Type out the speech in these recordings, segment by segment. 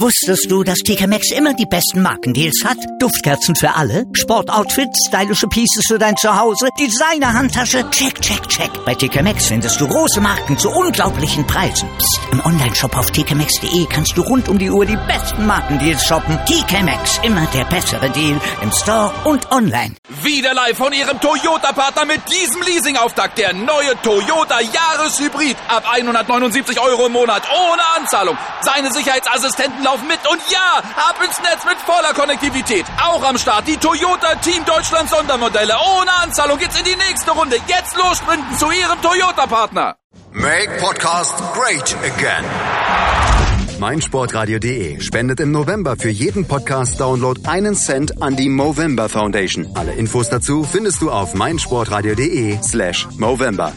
Wusstest du, dass TK Maxx immer die besten Markendeals hat? Duftkerzen für alle, Sportoutfits, stylische Pieces für dein Zuhause, Designer-Handtasche, check, check, check. Bei TK Maxx findest du große Marken zu unglaublichen Preisen. Psst. Im Onlineshop auf tkmaxx.de kannst du rund um die Uhr die besten Markendeals shoppen. TK Maxx, immer der bessere Deal im Store und online. Wieder live von Ihrem Toyota-Partner mit diesem Leasing-Auftakt. Der neue Toyota Jahreshybrid. Ab 179 € im Monat. Ohne Anzahlung. Seine Sicherheitsassistenten laufen mit. Und ja, ab ins Netz mit voller Konnektivität. Auch am Start die Toyota Team Deutschland Sondermodelle. Ohne Anzahlung geht's in die nächste Runde. Jetzt los sprinten zu Ihrem Toyota-Partner. Make Podcast great again. meinsportradio.de spendet im November für jeden Podcast-Download 1 Cent an die Movember Foundation. Alle Infos dazu findest du auf meinsportradio.de/Movember.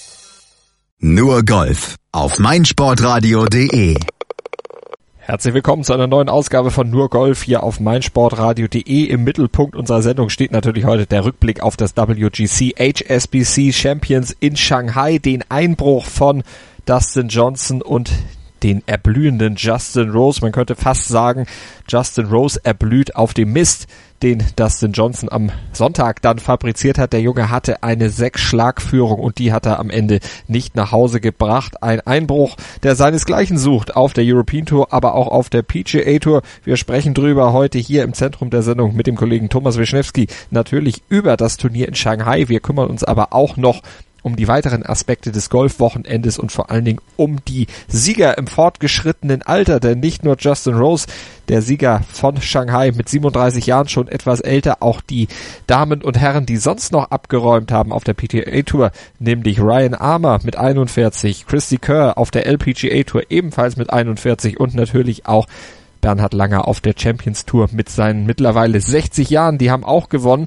Nur Golf auf meinsportradio.de. Herzlich willkommen zu einer neuen Ausgabe von Nur Golf hier auf meinsportradio.de. Im Mittelpunkt unserer Sendung steht natürlich heute der Rückblick auf das WGC HSBC Champions in Shanghai, den Einbruch von Dustin Johnson und den erblühenden Justin Rose. Man könnte fast sagen, Justin Rose erblüht auf dem Mist, den Dustin Johnson am Sonntag dann fabriziert hat. Der Junge hatte eine 6-Schlag-Führung und die hat er am Ende nicht nach Hause gebracht. Ein Einbruch, der seinesgleichen sucht auf der European Tour, aber auch auf der PGA Tour. Wir sprechen drüber heute hier im Zentrum der Sendung mit dem Kollegen Thomas Wischnewski natürlich über das Turnier in Shanghai. Wir kümmern uns aber auch noch um die weiteren Aspekte des Golfwochenendes und vor allen Dingen um die Sieger im fortgeschrittenen Alter, denn nicht nur Justin Rose, der Sieger von Shanghai mit 37 Jahren, schon etwas älter, auch die Damen und Herren, die sonst noch abgeräumt haben auf der PGA Tour, nämlich Ryan Armour mit 41, Christy Kerr auf der LPGA Tour ebenfalls mit 41 und natürlich auch Bernhard Langer auf der Champions Tour mit seinen mittlerweile 60 Jahren, die haben auch gewonnen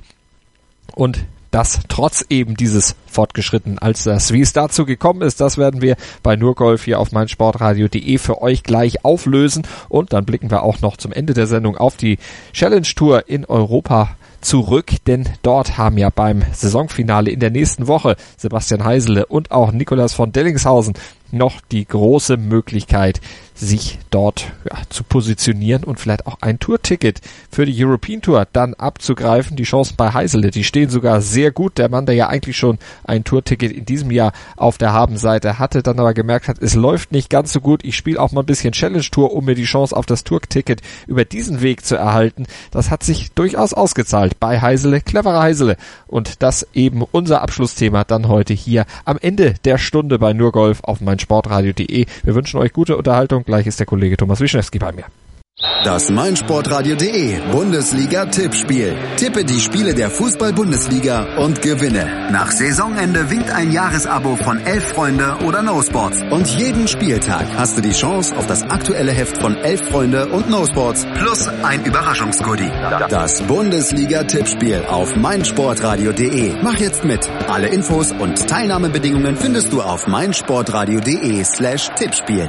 und das trotz eben dieses fortgeschrittenen Alters. Wie es dazu gekommen ist, das werden wir bei Nur Golf hier auf meinsportradio.de für euch gleich auflösen. Und dann blicken wir auch noch zum Ende der Sendung auf die Challenge Tour in Europa zurück, denn dort haben ja beim Saisonfinale in der nächsten Woche Sebastian Heisele und auch Nikolaus von Dellingshausen noch die große Möglichkeit, sich dort zu positionieren und vielleicht auch ein Tourticket für die European Tour dann abzugreifen. Die Chancen bei Heisele, die stehen sogar sehr gut. Der Mann, der ja eigentlich schon ein Tourticket in diesem Jahr auf der Habenseite hatte, dann aber gemerkt hat, es läuft nicht ganz so gut. Ich spiele auch mal ein bisschen Challenge Tour, um mir die Chance auf das Tourticket über diesen Weg zu erhalten. Das hat sich durchaus ausgezahlt bei Heisele, cleverer Heisele. Und das eben unser Abschlussthema dann heute hier am Ende der Stunde bei Nur Golf auf meinsportradio.de. Wir wünschen euch gute Unterhaltung. Gleich ist der Kollege Thomas Wischnewski bei mir. Das meinsportradio.de Bundesliga-Tippspiel. Tippe die Spiele der Fußball-Bundesliga und gewinne. Nach Saisonende winkt ein Jahresabo von 11 Freunde oder No Sports. Und jeden Spieltag hast du die Chance auf das aktuelle Heft von 11 Freunde und No Sports plus ein Überraschungsgoodie. Das Bundesliga-Tippspiel auf meinsportradio.de. Mach jetzt mit. Alle Infos und Teilnahmebedingungen findest du auf meinsportradio.de/Tippspiel.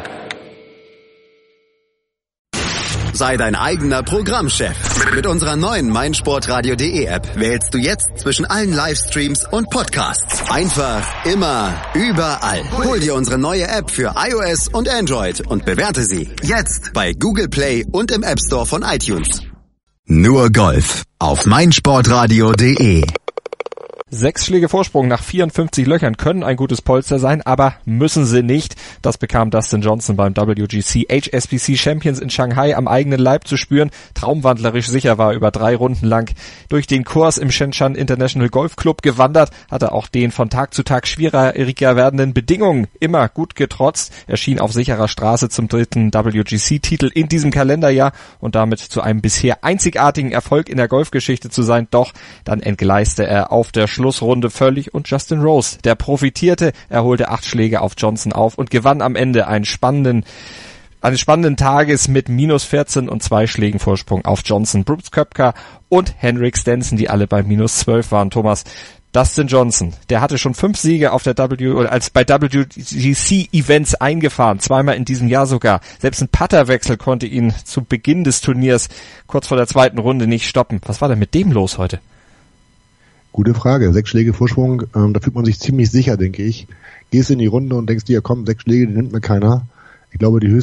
Sei dein eigener Programmchef. Mit unserer neuen meinsportradio.de App wählst du jetzt zwischen allen Livestreams und Podcasts. Einfach, immer, überall. Hol dir unsere neue App für iOS und Android und bewerte sie jetzt bei Google Play und im App Store von iTunes. Nur Golf auf meinsportradio.de. 6 Schläge Vorsprung nach 54 Löchern können ein gutes Polster sein, aber müssen sie nicht. Das bekam Dustin Johnson beim WGC HSBC Champions in Shanghai am eigenen Leib zu spüren. Traumwandlerisch sicher war über 3 Runden lang durch den Kurs im Shenzhen International Golf Club gewandert, hatte auch den von Tag zu Tag schwieriger werdenden Bedingungen immer gut getrotzt. Er schien auf sicherer Straße zum 3. WGC-Titel in diesem Kalenderjahr und damit zu einem bisher einzigartigen Erfolg in der Golfgeschichte zu sein. Doch dann entgleiste er auf der Schlussrunde völlig und Justin Rose, der profitierte, er holte 8 Schläge auf Johnson auf und gewann am Ende eines spannenden Tages mit minus 14 und 2 Schlägen Vorsprung auf Johnson, Brooks Koepka und Henrik Stenson, die alle bei minus 12 waren. Thomas, Dustin Johnson, der hatte schon 5 Siege auf der bei WGC-Events eingefahren, zweimal in diesem Jahr sogar. Selbst ein Putterwechsel konnte ihn zu Beginn des Turniers kurz vor der 2. Runde nicht stoppen. Was war denn mit dem los heute? Gute Frage. 6 Schläge Vorsprung, da fühlt man sich ziemlich sicher, denke ich. Gehst in die Runde und denkst dir, komm, 6 Schläge, die nimmt mir keiner. ich glaube, der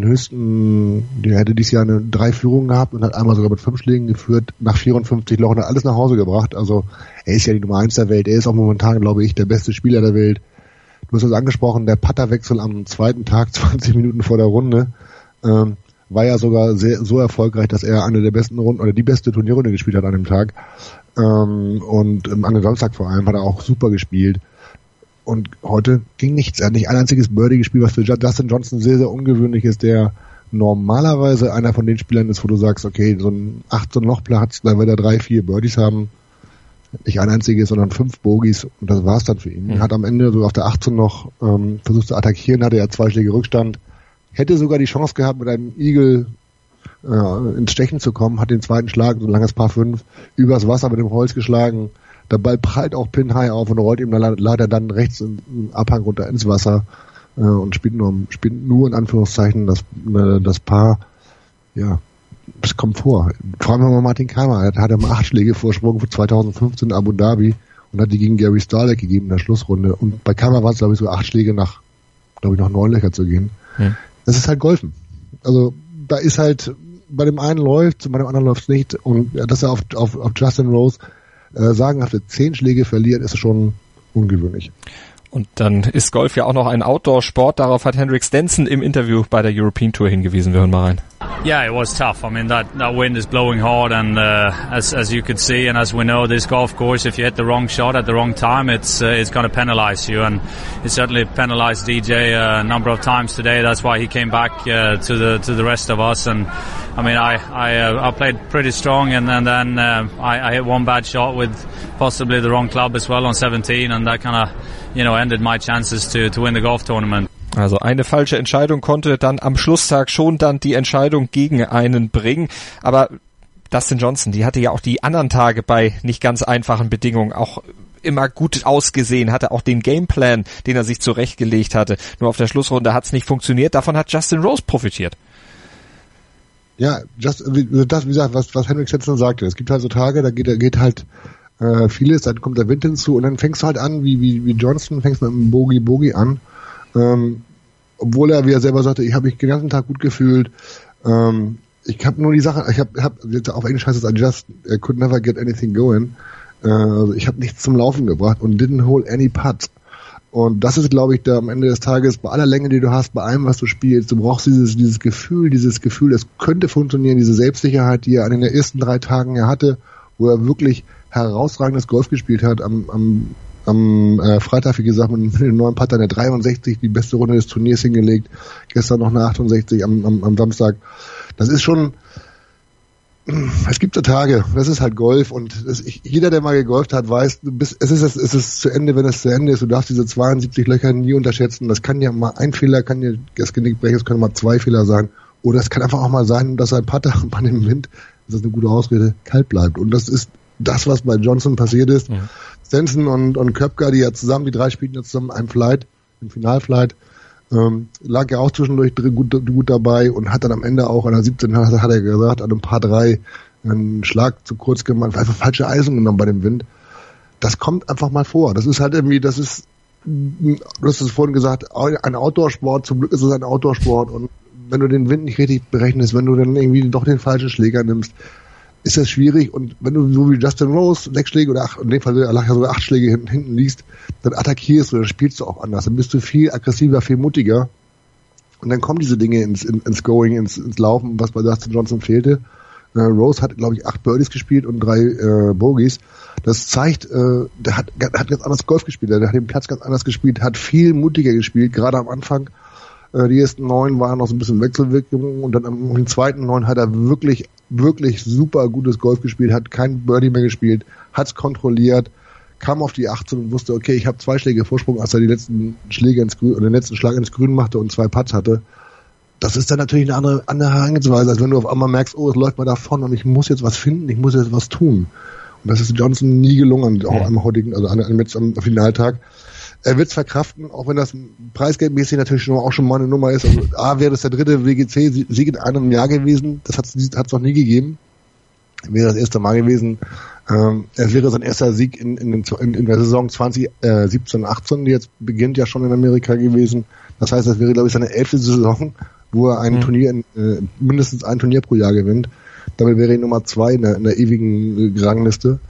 hätte dieses Jahr 3 Führungen gehabt und hat einmal sogar mit 5 Schlägen geführt, nach 54 Loch und hat alles nach Hause gebracht. Also er ist ja die Nummer 1 der Welt, er ist auch momentan, glaube ich, der beste Spieler der Welt. Du hast es angesprochen, der Putterwechsel am zweiten Tag, 20 Minuten vor der Runde, war ja sogar so erfolgreich, dass er eine der besten Runden oder die beste Turnierrunde gespielt hat an dem Tag. Und an dem Samstag vor allem hat er auch super gespielt. Und heute ging nichts. Er hat nicht ein einziges Birdie gespielt, was für Dustin Johnson sehr, sehr ungewöhnlich ist, der normalerweise einer von den Spielern ist, wo du sagst, okay, so ein 18-Loch-Platz, da wird er 3-4 Birdies haben. Nicht ein einziges, sondern 5 Bogies. Und das war's dann für ihn. Er hat am Ende so auf der 18 noch versucht zu attackieren, hatte ja 2 Schläge Rückstand. Hätte sogar die Chance gehabt, mit einem Eagle ins Stechen zu kommen, hat den zweiten Schlag, so ein langes Par 5, übers Wasser mit dem Holz geschlagen. Der Ball prallt auch Pin High auf und rollt ihm leider dann rechts im Abhang runter ins Wasser und spielt nur in Anführungszeichen das Paar. Ja, es kommt vor. Fragen wir mal Martin Kaymer. Er hatte 8 Schläge Vorsprung für 2015 in Abu Dhabi und hat die gegen Gary Starlek gegeben in der Schlussrunde. Und bei Kaymer waren es, glaube ich, so 8 Schläge nach 9 Löcher zu gehen. Das ist halt Golfen. Also da ist halt, bei dem einen läuft, bei dem anderen läuft es nicht. Und dass er auf Justin Rose sagenhafte 10 Schläge verliert, ist schon ungewöhnlich. Und dann ist Golf ja auch noch ein Outdoor-Sport. Darauf hat Henrik Stenson im Interview bei der European Tour hingewiesen. Wir hören mal rein. Yeah, it was tough. I mean, that wind is blowing hard, and as you could see, and as we know, this golf course, if you hit the wrong shot at the wrong time, it's going to penalize you, and it certainly penalized DJ a number of times today. That's why he came back to the rest of us. And I mean, I played pretty strong, and then I hit one bad shot with possibly the wrong club as well on 17, and that kind of ended my chances to win the golf tournament. Also eine falsche Entscheidung konnte dann am Schlusstag schon dann die Entscheidung gegen einen bringen. Aber Dustin Johnson, die hatte ja auch die anderen Tage bei nicht ganz einfachen Bedingungen auch immer gut ausgesehen, hatte auch den Gameplan, den er sich zurechtgelegt hatte. Nur auf der Schlussrunde hat es nicht funktioniert. Davon hat Justin Rose profitiert. Ja, wie gesagt, was Henrik Stenson sagte. Es gibt halt so Tage, da geht halt vieles, dann kommt der Wind hinzu und dann fängst du halt an, wie Johnson, fängst mit einem Bogey an. Obwohl er, wie er selber sagte, ich habe mich den ganzen Tag gut gefühlt. Ich habe nur die Sache, ich habe jetzt auf Englisch heißt es, I could never get anything going. Also ich habe nichts zum Laufen gebracht und didn't hold any putt. Und das ist, glaube ich, da am Ende des Tages, bei aller Länge, die du hast, bei allem, was du spielst, du brauchst dieses Gefühl, es könnte funktionieren, diese Selbstsicherheit, die er in den ersten 3 Tagen ja hatte, wo er wirklich herausragendes Golf gespielt hat, am Freitag, wie gesagt, mit dem neuen Putter, der 63, die beste Runde des Turniers hingelegt. Gestern noch eine 68 am Samstag. Das ist schon, es gibt so Tage, das ist halt Golf und jeder, der mal gegolft hat, weiß, es ist zu Ende, wenn es zu Ende ist. Du darfst diese 72 Löcher nie unterschätzen. Das kann ja mal ein Fehler, kann dir das Genick brechen, es können mal 2 Fehler sein. Oder es kann einfach auch mal sein, dass ein Putter bei dem Wind, das ist eine gute Ausrede, kalt bleibt. Und das ist das, was bei Johnson passiert ist. Ja. Stenson und Koepka, die ja zusammen, die 3 spielten jetzt zusammen im Finalflight, lag ja auch zwischendurch gut dabei und hat dann am Ende auch an der 17, hat er gesagt, an einem Paar 3 einen Schlag zu kurz gemacht, einfach falsche Eisen genommen bei dem Wind. Das kommt einfach mal vor. Das ist halt irgendwie, du hast es vorhin gesagt, ein Outdoor-Sport, zum Glück ist es ein Outdoor-Sport und wenn du den Wind nicht richtig berechnest, wenn du dann irgendwie doch den falschen Schläger nimmst, ist das schwierig und wenn du so wie Justin Rose 6 Schläge oder 8, in dem Fall lag ja sogar 8 Schläge hinten liegst, dann attackierst du, dann spielst du auch anders, dann bist du viel aggressiver, viel mutiger und dann kommen diese Dinge ins Going, ins Laufen, was bei Dustin Johnson fehlte. Rose hat, glaube ich, 8 Birdies gespielt und 3 Bogies. Das zeigt, der hat ganz anders Golf gespielt, der hat den Platz ganz anders gespielt, hat viel mutiger gespielt, gerade am Anfang. Die ersten 9 waren noch so ein bisschen Wechselwirkung und dann am den zweiten 9 hat er wirklich, wirklich super gutes Golf gespielt, hat kein Birdie mehr gespielt, hat's kontrolliert, kam auf die 18 und wusste, okay, ich habe 2 Schläge Vorsprung, als er die letzten Schläge ins Grün, oder den letzten Schlag ins Grün machte und 2 Putts hatte. Das ist dann natürlich eine andere Herangehensweise, als wenn du auf einmal merkst, oh, es läuft mal davon und ich muss jetzt was finden, ich muss jetzt was tun. Und das ist Johnson nie gelungen, auch am heutigen, also am Finaltag. Er wird es verkraften, auch wenn das preisgeldmäßig natürlich auch schon mal eine Nummer ist. Also wäre das der 3. WGC-Sieg in einem Jahr gewesen. Das hat es noch nie gegeben. Wäre das erste Mal gewesen. Es wäre sein erster Sieg in der Saison 2017-18, die jetzt beginnt, ja schon in Amerika gewesen. Das heißt, das wäre, glaube ich, seine 11. Saison, wo er ein Turnier, mindestens ein Turnier pro Jahr gewinnt. Damit wäre er Nummer 2 in der ewigen Rangliste.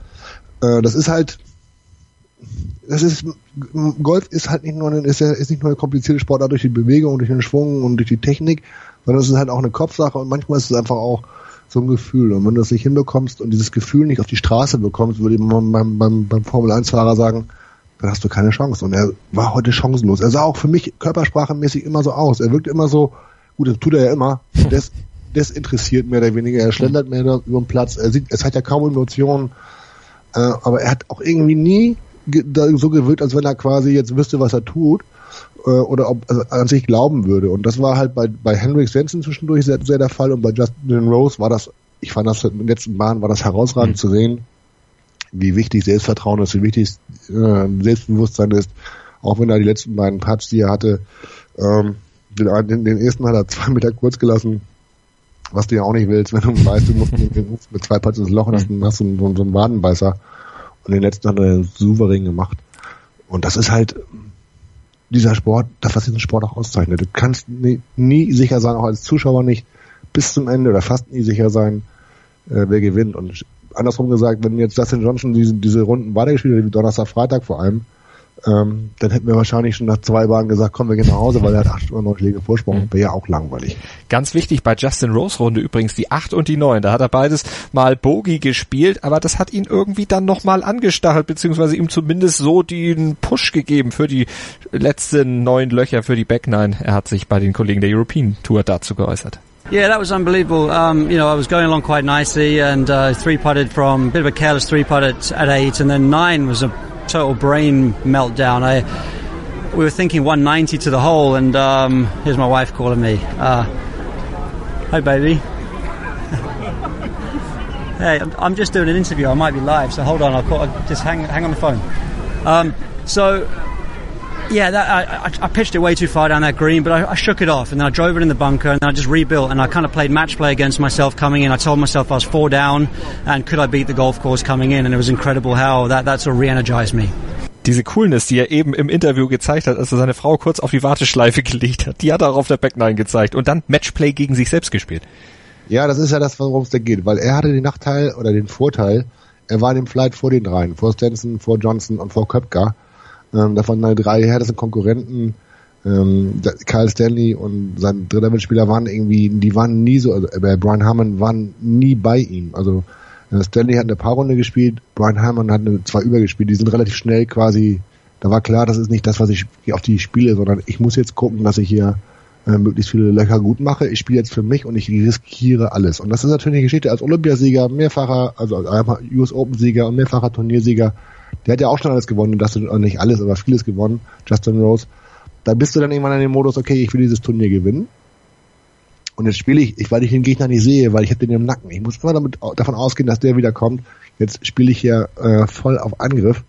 Golf ist halt nicht nur eine komplizierte Sportart durch die Bewegung und durch den Schwung und durch die Technik, sondern es ist halt auch eine Kopfsache und manchmal ist es einfach auch so ein Gefühl. Und wenn du das nicht hinbekommst und dieses Gefühl nicht auf die Straße bekommst, würde man beim Formel-1-Fahrer sagen, dann hast du keine Chance. Und er war heute chancenlos. Er sah auch für mich körpersprachenmäßig immer so aus. Er wirkt immer so, gut, das tut er ja immer, das interessiert mehr oder weniger. Er schlendert mehr über den Platz. Es hat ja kaum Emotionen. Aber er hat auch irgendwie nie so gewirkt, als wenn er quasi jetzt wüsste, was er tut. Oder ob er an sich glauben würde. Und das war halt bei Henrik Stenson zwischendurch sehr, sehr der Fall. Und bei Justin Rose ich fand das in den letzten Bahnen war das herausragend zu sehen, wie wichtig Selbstvertrauen ist, wie wichtig Selbstbewusstsein ist. Auch wenn er die letzten beiden Putts, die er hatte, den ersten hat er 2 Meter kurz gelassen, was du ja auch nicht willst, wenn du weißt, du musst mit 2 Putts ins Loch und hast so einen Wadenbeißer. Und den letzten hat er souverän gemacht. Und das ist halt dieser Sport, das, was diesen Sport auch auszeichnet. Du kannst nie sicher sein, auch als Zuschauer nicht, bis zum Ende oder fast nie sicher sein, wer gewinnt. Und andersrum gesagt, wenn jetzt Dustin Johnson diese Runden weitergespielt hätte, wie Donnerstag, Freitag vor allem, dann hätten wir wahrscheinlich schon nach 2 Bahnen gesagt, komm, wir gehen nach Hause, weil er hat 8 oder 9 Schläge Vorsprung. Wäre ja auch langweilig. Ganz wichtig bei Justin Rose Runde übrigens die 8 und die 9. Da hat er beides mal Bogey gespielt, aber das hat ihn irgendwie dann nochmal angestachelt, beziehungsweise ihm zumindest so den Push gegeben für die letzten 9 Löcher für die Back 9. Er hat sich bei den Kollegen der European Tour dazu geäußert. Yeah, that was unbelievable. I was going along quite nicely and 3-putted from a bit of a careless 3-putt at 8, and then 9 was a total brain meltdown. We were thinking 190 to the hole, and here's my wife calling me. Hi, baby. Hey, I'm just doing an interview. I might be live, so hold on. I'll just hang on the phone. I pitched it way too far down that green, but I shook it off, and then I drove it in the bunker, and then I just rebuilt, and I kind of played match play against myself coming in. I told myself I was 4 down, and could I beat the golf course coming in, and it was incredible how that sort of re-energized me. Diese Coolness, die er eben im Interview gezeigt hat, als er seine Frau kurz auf die Warteschleife gelegt hat, die hat er auch auf der Back 9 gezeigt und dann Matchplay gegen sich selbst gespielt. Ja, das ist ja das, worum es da geht, weil er hatte den Nachteil oder den Vorteil, er war in dem Flight vor den dreien, vor Stenson, vor Johnson und vor Koepka. Davon meine 3 härtesten Konkurrenten, Kyle Stanley und sein dritter Mitspieler die waren nie so, Brian Harman waren nie bei ihm. Also Stanley hat eine Paarrunde gespielt, Brian Harman hat 2 übergespielt, die sind relativ schnell quasi, da war klar, das ist nicht das, was ich auf die spiele, sondern ich muss jetzt gucken, dass ich hier möglichst viele Löcher gut mache. Ich spiele jetzt für mich und ich riskiere alles. Und das ist natürlich eine Geschichte als Olympiasieger, mehrfacher, also US Open Sieger und mehrfacher Turniersieger. Der hat ja auch schon alles gewonnen, das nicht alles, aber vieles gewonnen, Justin Rose. Da bist du dann irgendwann in dem Modus, okay, ich will dieses Turnier gewinnen. Und jetzt spiele weil ich den Gegner nicht sehe, weil ich habe den im Nacken. Ich muss immer davon ausgehen, dass der wieder kommt. Jetzt spiele ich hier voll auf Angriff.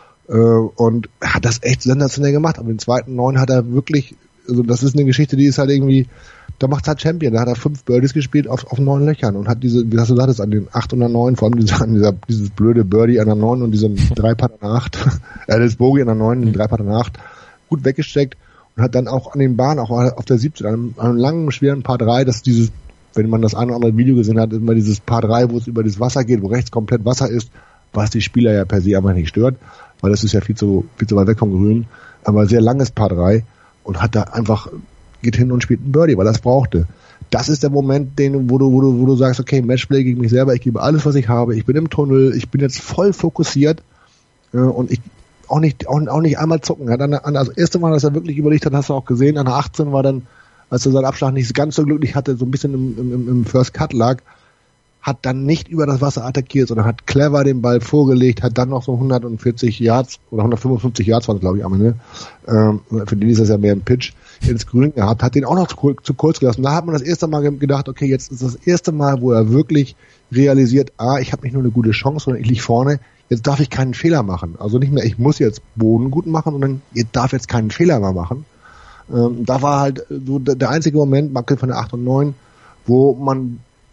Und hat das echt sensationell gemacht. Aber den zweiten 9 hat er wirklich, also das ist eine Geschichte, die ist halt irgendwie, da macht's halt Champion. Da hat er 5 Birdies gespielt auf 9 Löchern und hat diese, wie hast du gesagt, an den 8 und der 9, vor allem dieses blöde Birdie an der 9 und diesen 3-Putt an der 8, das Bogey an der 9, den 3-Putt an der 8, gut weggesteckt und hat dann auch an den Bahnen, auch auf der 17, an einem langen, schweren Par 3, dass dieses, wenn man das eine oder andere Video gesehen hat, immer dieses Par 3, wo es über das Wasser geht, wo rechts komplett Wasser ist, was die Spieler ja per se einfach nicht stört, weil das ist ja viel zu weit weg vom Grün, aber sehr langes Par 3 und hat da einfach, geht hin und spielt einen Birdie, weil er es brauchte. Das ist der Moment, wo du sagst, okay, Matchplay gegen mich selber, ich gebe alles, was ich habe, ich bin im Tunnel, ich bin jetzt voll fokussiert und ich auch nicht einmal zucken. Also erste Mal, dass er wirklich überlegt hat, hast du auch gesehen, an der 18 war dann, als er seinen Abschlag nicht ganz so glücklich hatte, so ein bisschen im First Cut lag, hat dann nicht über das Wasser attackiert, sondern hat clever den Ball vorgelegt, hat dann noch so 140 Yards oder 155 Yards waren es, glaube ich, am Ende. Für den ist das ja mehr ein Pitch ins Grün gehabt, hat den auch noch zu kurz gelassen. Da hat man das erste Mal gedacht, okay, jetzt ist das erste Mal, wo er wirklich realisiert, ich habe nicht nur eine gute Chance, sondern ich liege vorne, jetzt darf ich keinen Fehler machen. Also nicht mehr, ich muss jetzt Boden gut machen, sondern ich darf jetzt keinen Fehler mehr machen. Da war halt so der einzige Moment, Macke von der 8 und 9, wo man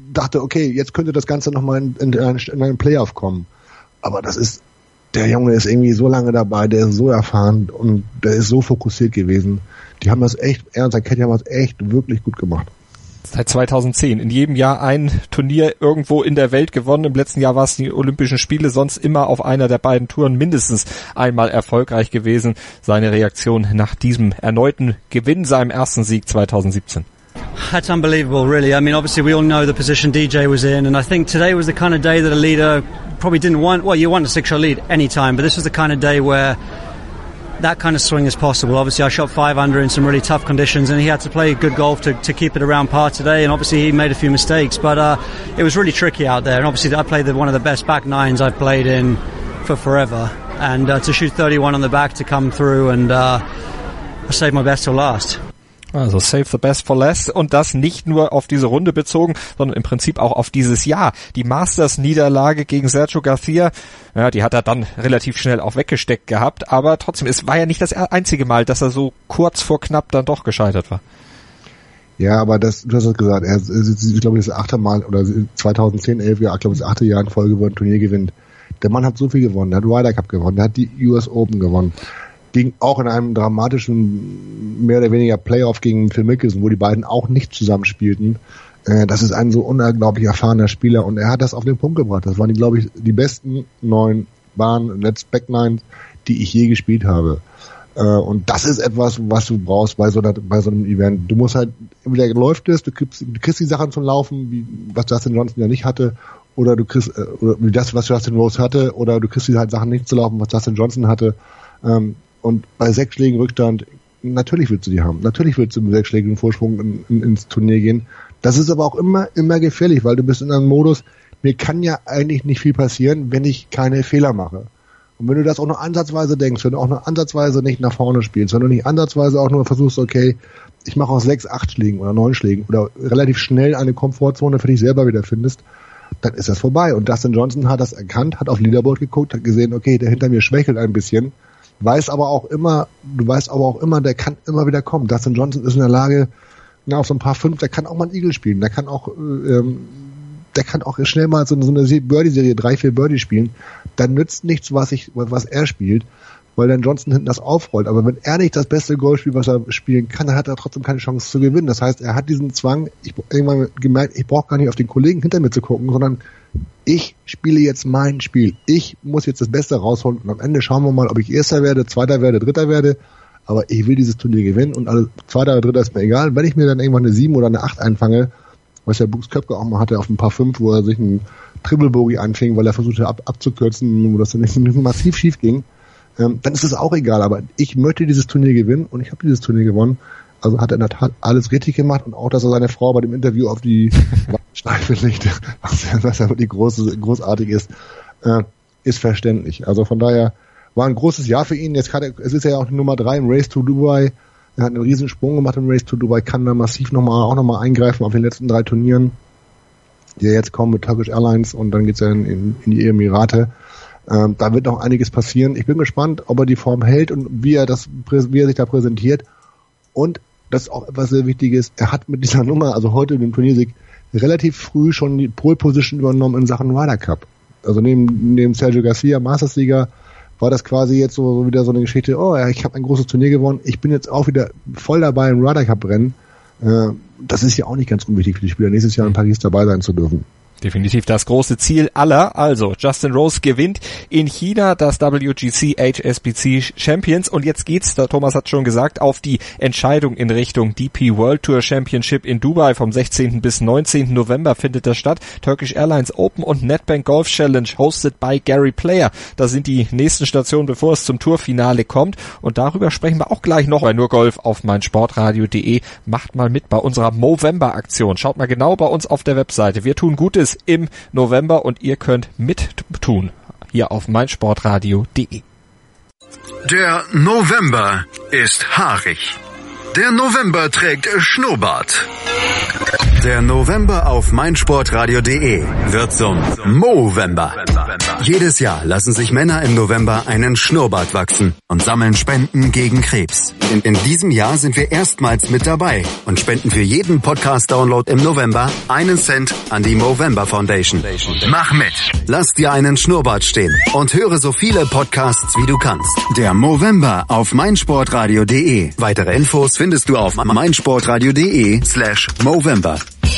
dachte, okay, jetzt könnte das Ganze nochmal in einen Playoff kommen. Aber der Junge ist irgendwie so lange dabei, der ist so erfahren und der ist so fokussiert gewesen. Er und sein Caddy haben das echt wirklich gut gemacht. Seit 2010 in jedem Jahr ein Turnier irgendwo in der Welt gewonnen. Im letzten Jahr war es die Olympischen Spiele, sonst immer auf einer der beiden Touren mindestens einmal erfolgreich gewesen. Seine Reaktion nach diesem erneuten Gewinn, seinem ersten Sieg 2017. That's unbelievable, really. I mean, obviously we all know the position DJ was in, and I think today was the kind of day that a leader probably didn't want. Well, you want a 6-shot lead anytime, but this was the kind of day where that kind of swing is possible. Obviously, I shot 5 under in some really tough conditions, and he had to play good golf to keep it around par today, and obviously he made a few mistakes, but it was really tricky out there, and obviously I played one of the best back nines I've played in for forever, and to shoot 31 on the back to come through, and I saved my best till last. Also save the best for last, und das nicht nur auf diese Runde bezogen, sondern im Prinzip auch auf dieses Jahr. Die Masters-Niederlage gegen Sergio Garcia, ja, die hat er dann relativ schnell auch weggesteckt gehabt, aber trotzdem, es war ja nicht das einzige Mal, dass er so kurz vor knapp dann doch gescheitert war. Ja, aber du hast es gesagt, ich glaube, das 8. Mal, oder 2010, 11 Jahre, ich glaube, das 8. Jahr in Folge, wo er ein Turnier gewinnt. Der Mann hat so viel gewonnen, der hat Ryder Cup gewonnen, der hat die US Open gewonnen. Ging auch in einem dramatischen, mehr oder weniger Playoff gegen Phil Mickelson, wo die beiden auch nicht zusammenspielten. Das ist ein so unglaublich erfahrener Spieler und er hat das auf den Punkt gebracht. Das waren, glaube ich, die besten 9 Back Nines, die ich je gespielt habe. Und das ist etwas, was du brauchst bei so einem Event. Du musst halt, entweder läuft es, du kriegst die Sachen zum Laufen, wie was Justin Johnson ja nicht hatte, oder du kriegst, oder wie das, was Justin Rose hatte, oder du kriegst die halt Sachen nicht zu laufen, was Justin Johnson hatte. Und bei 6 Schlägen Rückstand, natürlich willst du die haben. Natürlich willst du mit 6 Schlägen Vorsprung ins Turnier gehen. Das ist aber auch immer gefährlich, weil du bist in einem Modus, mir kann ja eigentlich nicht viel passieren, wenn ich keine Fehler mache. Und wenn du das auch nur ansatzweise denkst, wenn du auch nur ansatzweise nicht nach vorne spielst, wenn du nicht ansatzweise auch nur versuchst, okay, ich mache aus 6, 8 Schlägen oder 9 Schlägen oder relativ schnell eine Komfortzone für dich selber wieder findest, dann ist das vorbei. Und Dustin Johnson hat das erkannt, hat auf Leaderboard geguckt, hat gesehen, okay, der hinter mir schwächelt ein bisschen, du weißt aber auch immer, der kann immer wieder kommen. Dustin Johnson ist in der Lage, auf so ein paar 5, der kann auch mal einen Eagle spielen, der kann auch schnell mal so eine Birdie-Serie 3-4 Birdie spielen. Dann nützt nichts, was er spielt, weil dann Johnson hinten das aufrollt. Aber wenn er nicht das beste Golf spielt, was er spielen kann, dann hat er trotzdem keine Chance zu gewinnen. Das heißt, er hat diesen Zwang, irgendwann gemerkt, ich brauche gar nicht auf den Kollegen hinter mir zu gucken, sondern ich spiele jetzt mein Spiel. Ich muss jetzt das Beste rausholen und am Ende schauen wir mal, ob ich Erster werde, Zweiter werde, Dritter werde. Aber ich will dieses Turnier gewinnen und alle Zweiter oder Dritter ist mir egal. Wenn ich mir dann irgendwann eine 7 oder eine 8 einfange, was ja Brooks Koepka auch mal hatte auf ein paar 5, wo er sich einen Triple Bogey einfing, weil er versuchte abzukürzen, wo das dann nicht massiv schief ging, dann ist es auch egal. Aber ich möchte dieses Turnier gewinnen und ich habe dieses Turnier gewonnen. Also hat er in der Tat alles richtig gemacht und auch, dass er seine Frau bei dem Interview auf die Schleife legt, was ja wirklich großartig ist verständlich. Also von daher war ein großes Jahr für ihn. Es ist ja auch die Nummer 3 im Race to Dubai. Er hat einen riesen Sprung gemacht im Race to Dubai, kann da massiv auch nochmal eingreifen auf den letzten 3 Turnieren, die jetzt kommen mit Turkish Airlines und dann geht's ja in die Emirate. Da wird noch einiges passieren. Ich bin gespannt, ob er die Form hält und wie er sich da präsentiert. Und das ist auch etwas sehr Wichtiges. Er hat mit dieser Nummer, also heute in dem Turniersieg, relativ früh schon die Pole Position übernommen in Sachen Ryder Cup. Also neben Sergio Garcia, Masters-Sieger, war das quasi jetzt so wieder so eine Geschichte, ich habe ein großes Turnier gewonnen, ich bin jetzt auch wieder voll dabei im Ryder Cup Rennen. Das ist ja auch nicht ganz unwichtig für die Spieler, nächstes Jahr in Paris dabei sein zu dürfen. Definitiv das große Ziel aller. Also, Justin Rose gewinnt in China das WGC HSBC Champions und jetzt geht's, der Thomas hat schon gesagt, auf die Entscheidung in Richtung DP World Tour Championship in Dubai. Vom 16. bis 19. November findet das statt. Turkish Airlines Open und NetBank Golf Challenge hosted by Gary Player. Das sind die nächsten Stationen, bevor es zum Tourfinale kommt und darüber sprechen wir auch gleich noch bei nur Golf auf meinsportradio.de. Macht mal mit bei unserer Movember-Aktion. Schaut mal genau bei uns auf der Webseite. Wir tun Gutes im November und ihr könnt mittun hier auf meinsportradio.de. Der November ist haarig. Der November trägt Schnurrbart. Der November auf meinsportradio.de wird zum Movember. Jedes Jahr lassen sich Männer im November einen Schnurrbart wachsen und sammeln Spenden gegen Krebs. In diesem Jahr sind wir erstmals mit dabei und spenden für jeden Podcast-Download im November 1 Cent an die Movember Foundation. Mach mit! Lass dir einen Schnurrbart stehen und höre so viele Podcasts, wie du kannst. Der Movember auf meinsportradio.de. Weitere Infos findest du auf meinsportradio.de/Movember.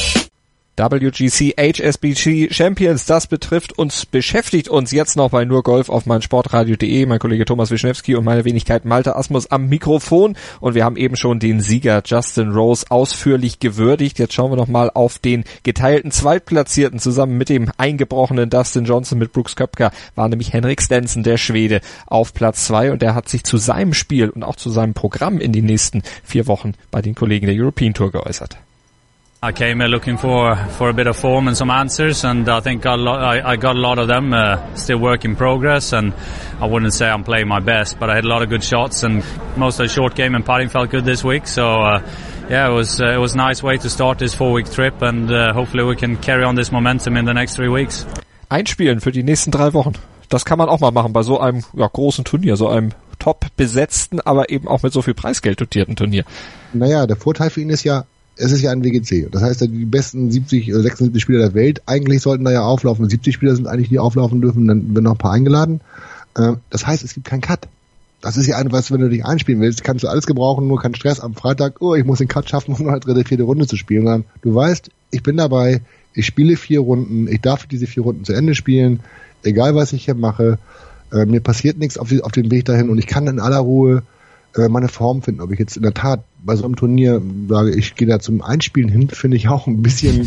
WGC HSBC Champions, das beschäftigt uns jetzt noch bei nur Golf auf meinsportradio.de. Mein Kollege Thomas Wischnewski und meine Wenigkeit Malte Asmus am Mikrofon. Und wir haben eben schon den Sieger Justin Rose ausführlich gewürdigt. Jetzt schauen wir noch mal auf den geteilten Zweitplatzierten. Zusammen mit dem eingebrochenen Dustin Johnson mit Brooks Koepka war nämlich Henrik Stenson, der Schwede, auf Platz 2. Und der hat sich zu seinem Spiel und auch zu seinem Programm in den nächsten 4 Wochen bei den Kollegen der European Tour geäußert. I came here looking for a bit of form and some answers, and I think I got a lot of them. Still work in progress, and I wouldn't say I'm playing my best, but I had a lot of good shots, and most of the short game and putting felt good this week. So yeah, it was a nice way to start this 4-week trip, and hopefully we can carry on this momentum in the next 3 weeks. Einspielen für die nächsten 3 Wochen. Das kann man auch mal machen bei so einem großen Turnier, so einem top besetzten, aber eben auch mit so viel Preisgeld dotierten Turnier. Naja, der Vorteil für ihn ist ja, es ist ja ein WGC. Das heißt, die besten 70 oder 76 Spieler der Welt, eigentlich sollten da ja auflaufen. 70 Spieler sind eigentlich, die auflaufen dürfen, dann werden noch ein paar eingeladen. Das heißt, es gibt keinen Cut. Das ist ja was, wenn du dich einspielen willst, kannst du alles gebrauchen, nur keinen Stress am Freitag, ich muss den Cut schaffen, um halt 3., 4. Runde zu spielen. Sondern du weißt, ich bin dabei, ich spiele 4 Runden, ich darf diese 4 Runden zu Ende spielen, egal was ich hier mache, mir passiert nichts auf dem Weg dahin und ich kann in aller Ruhe meine Form finden. Ob ich jetzt in der Tat bei so einem Turnier sage, ich gehe da zum Einspielen hin, finde ich auch ein bisschen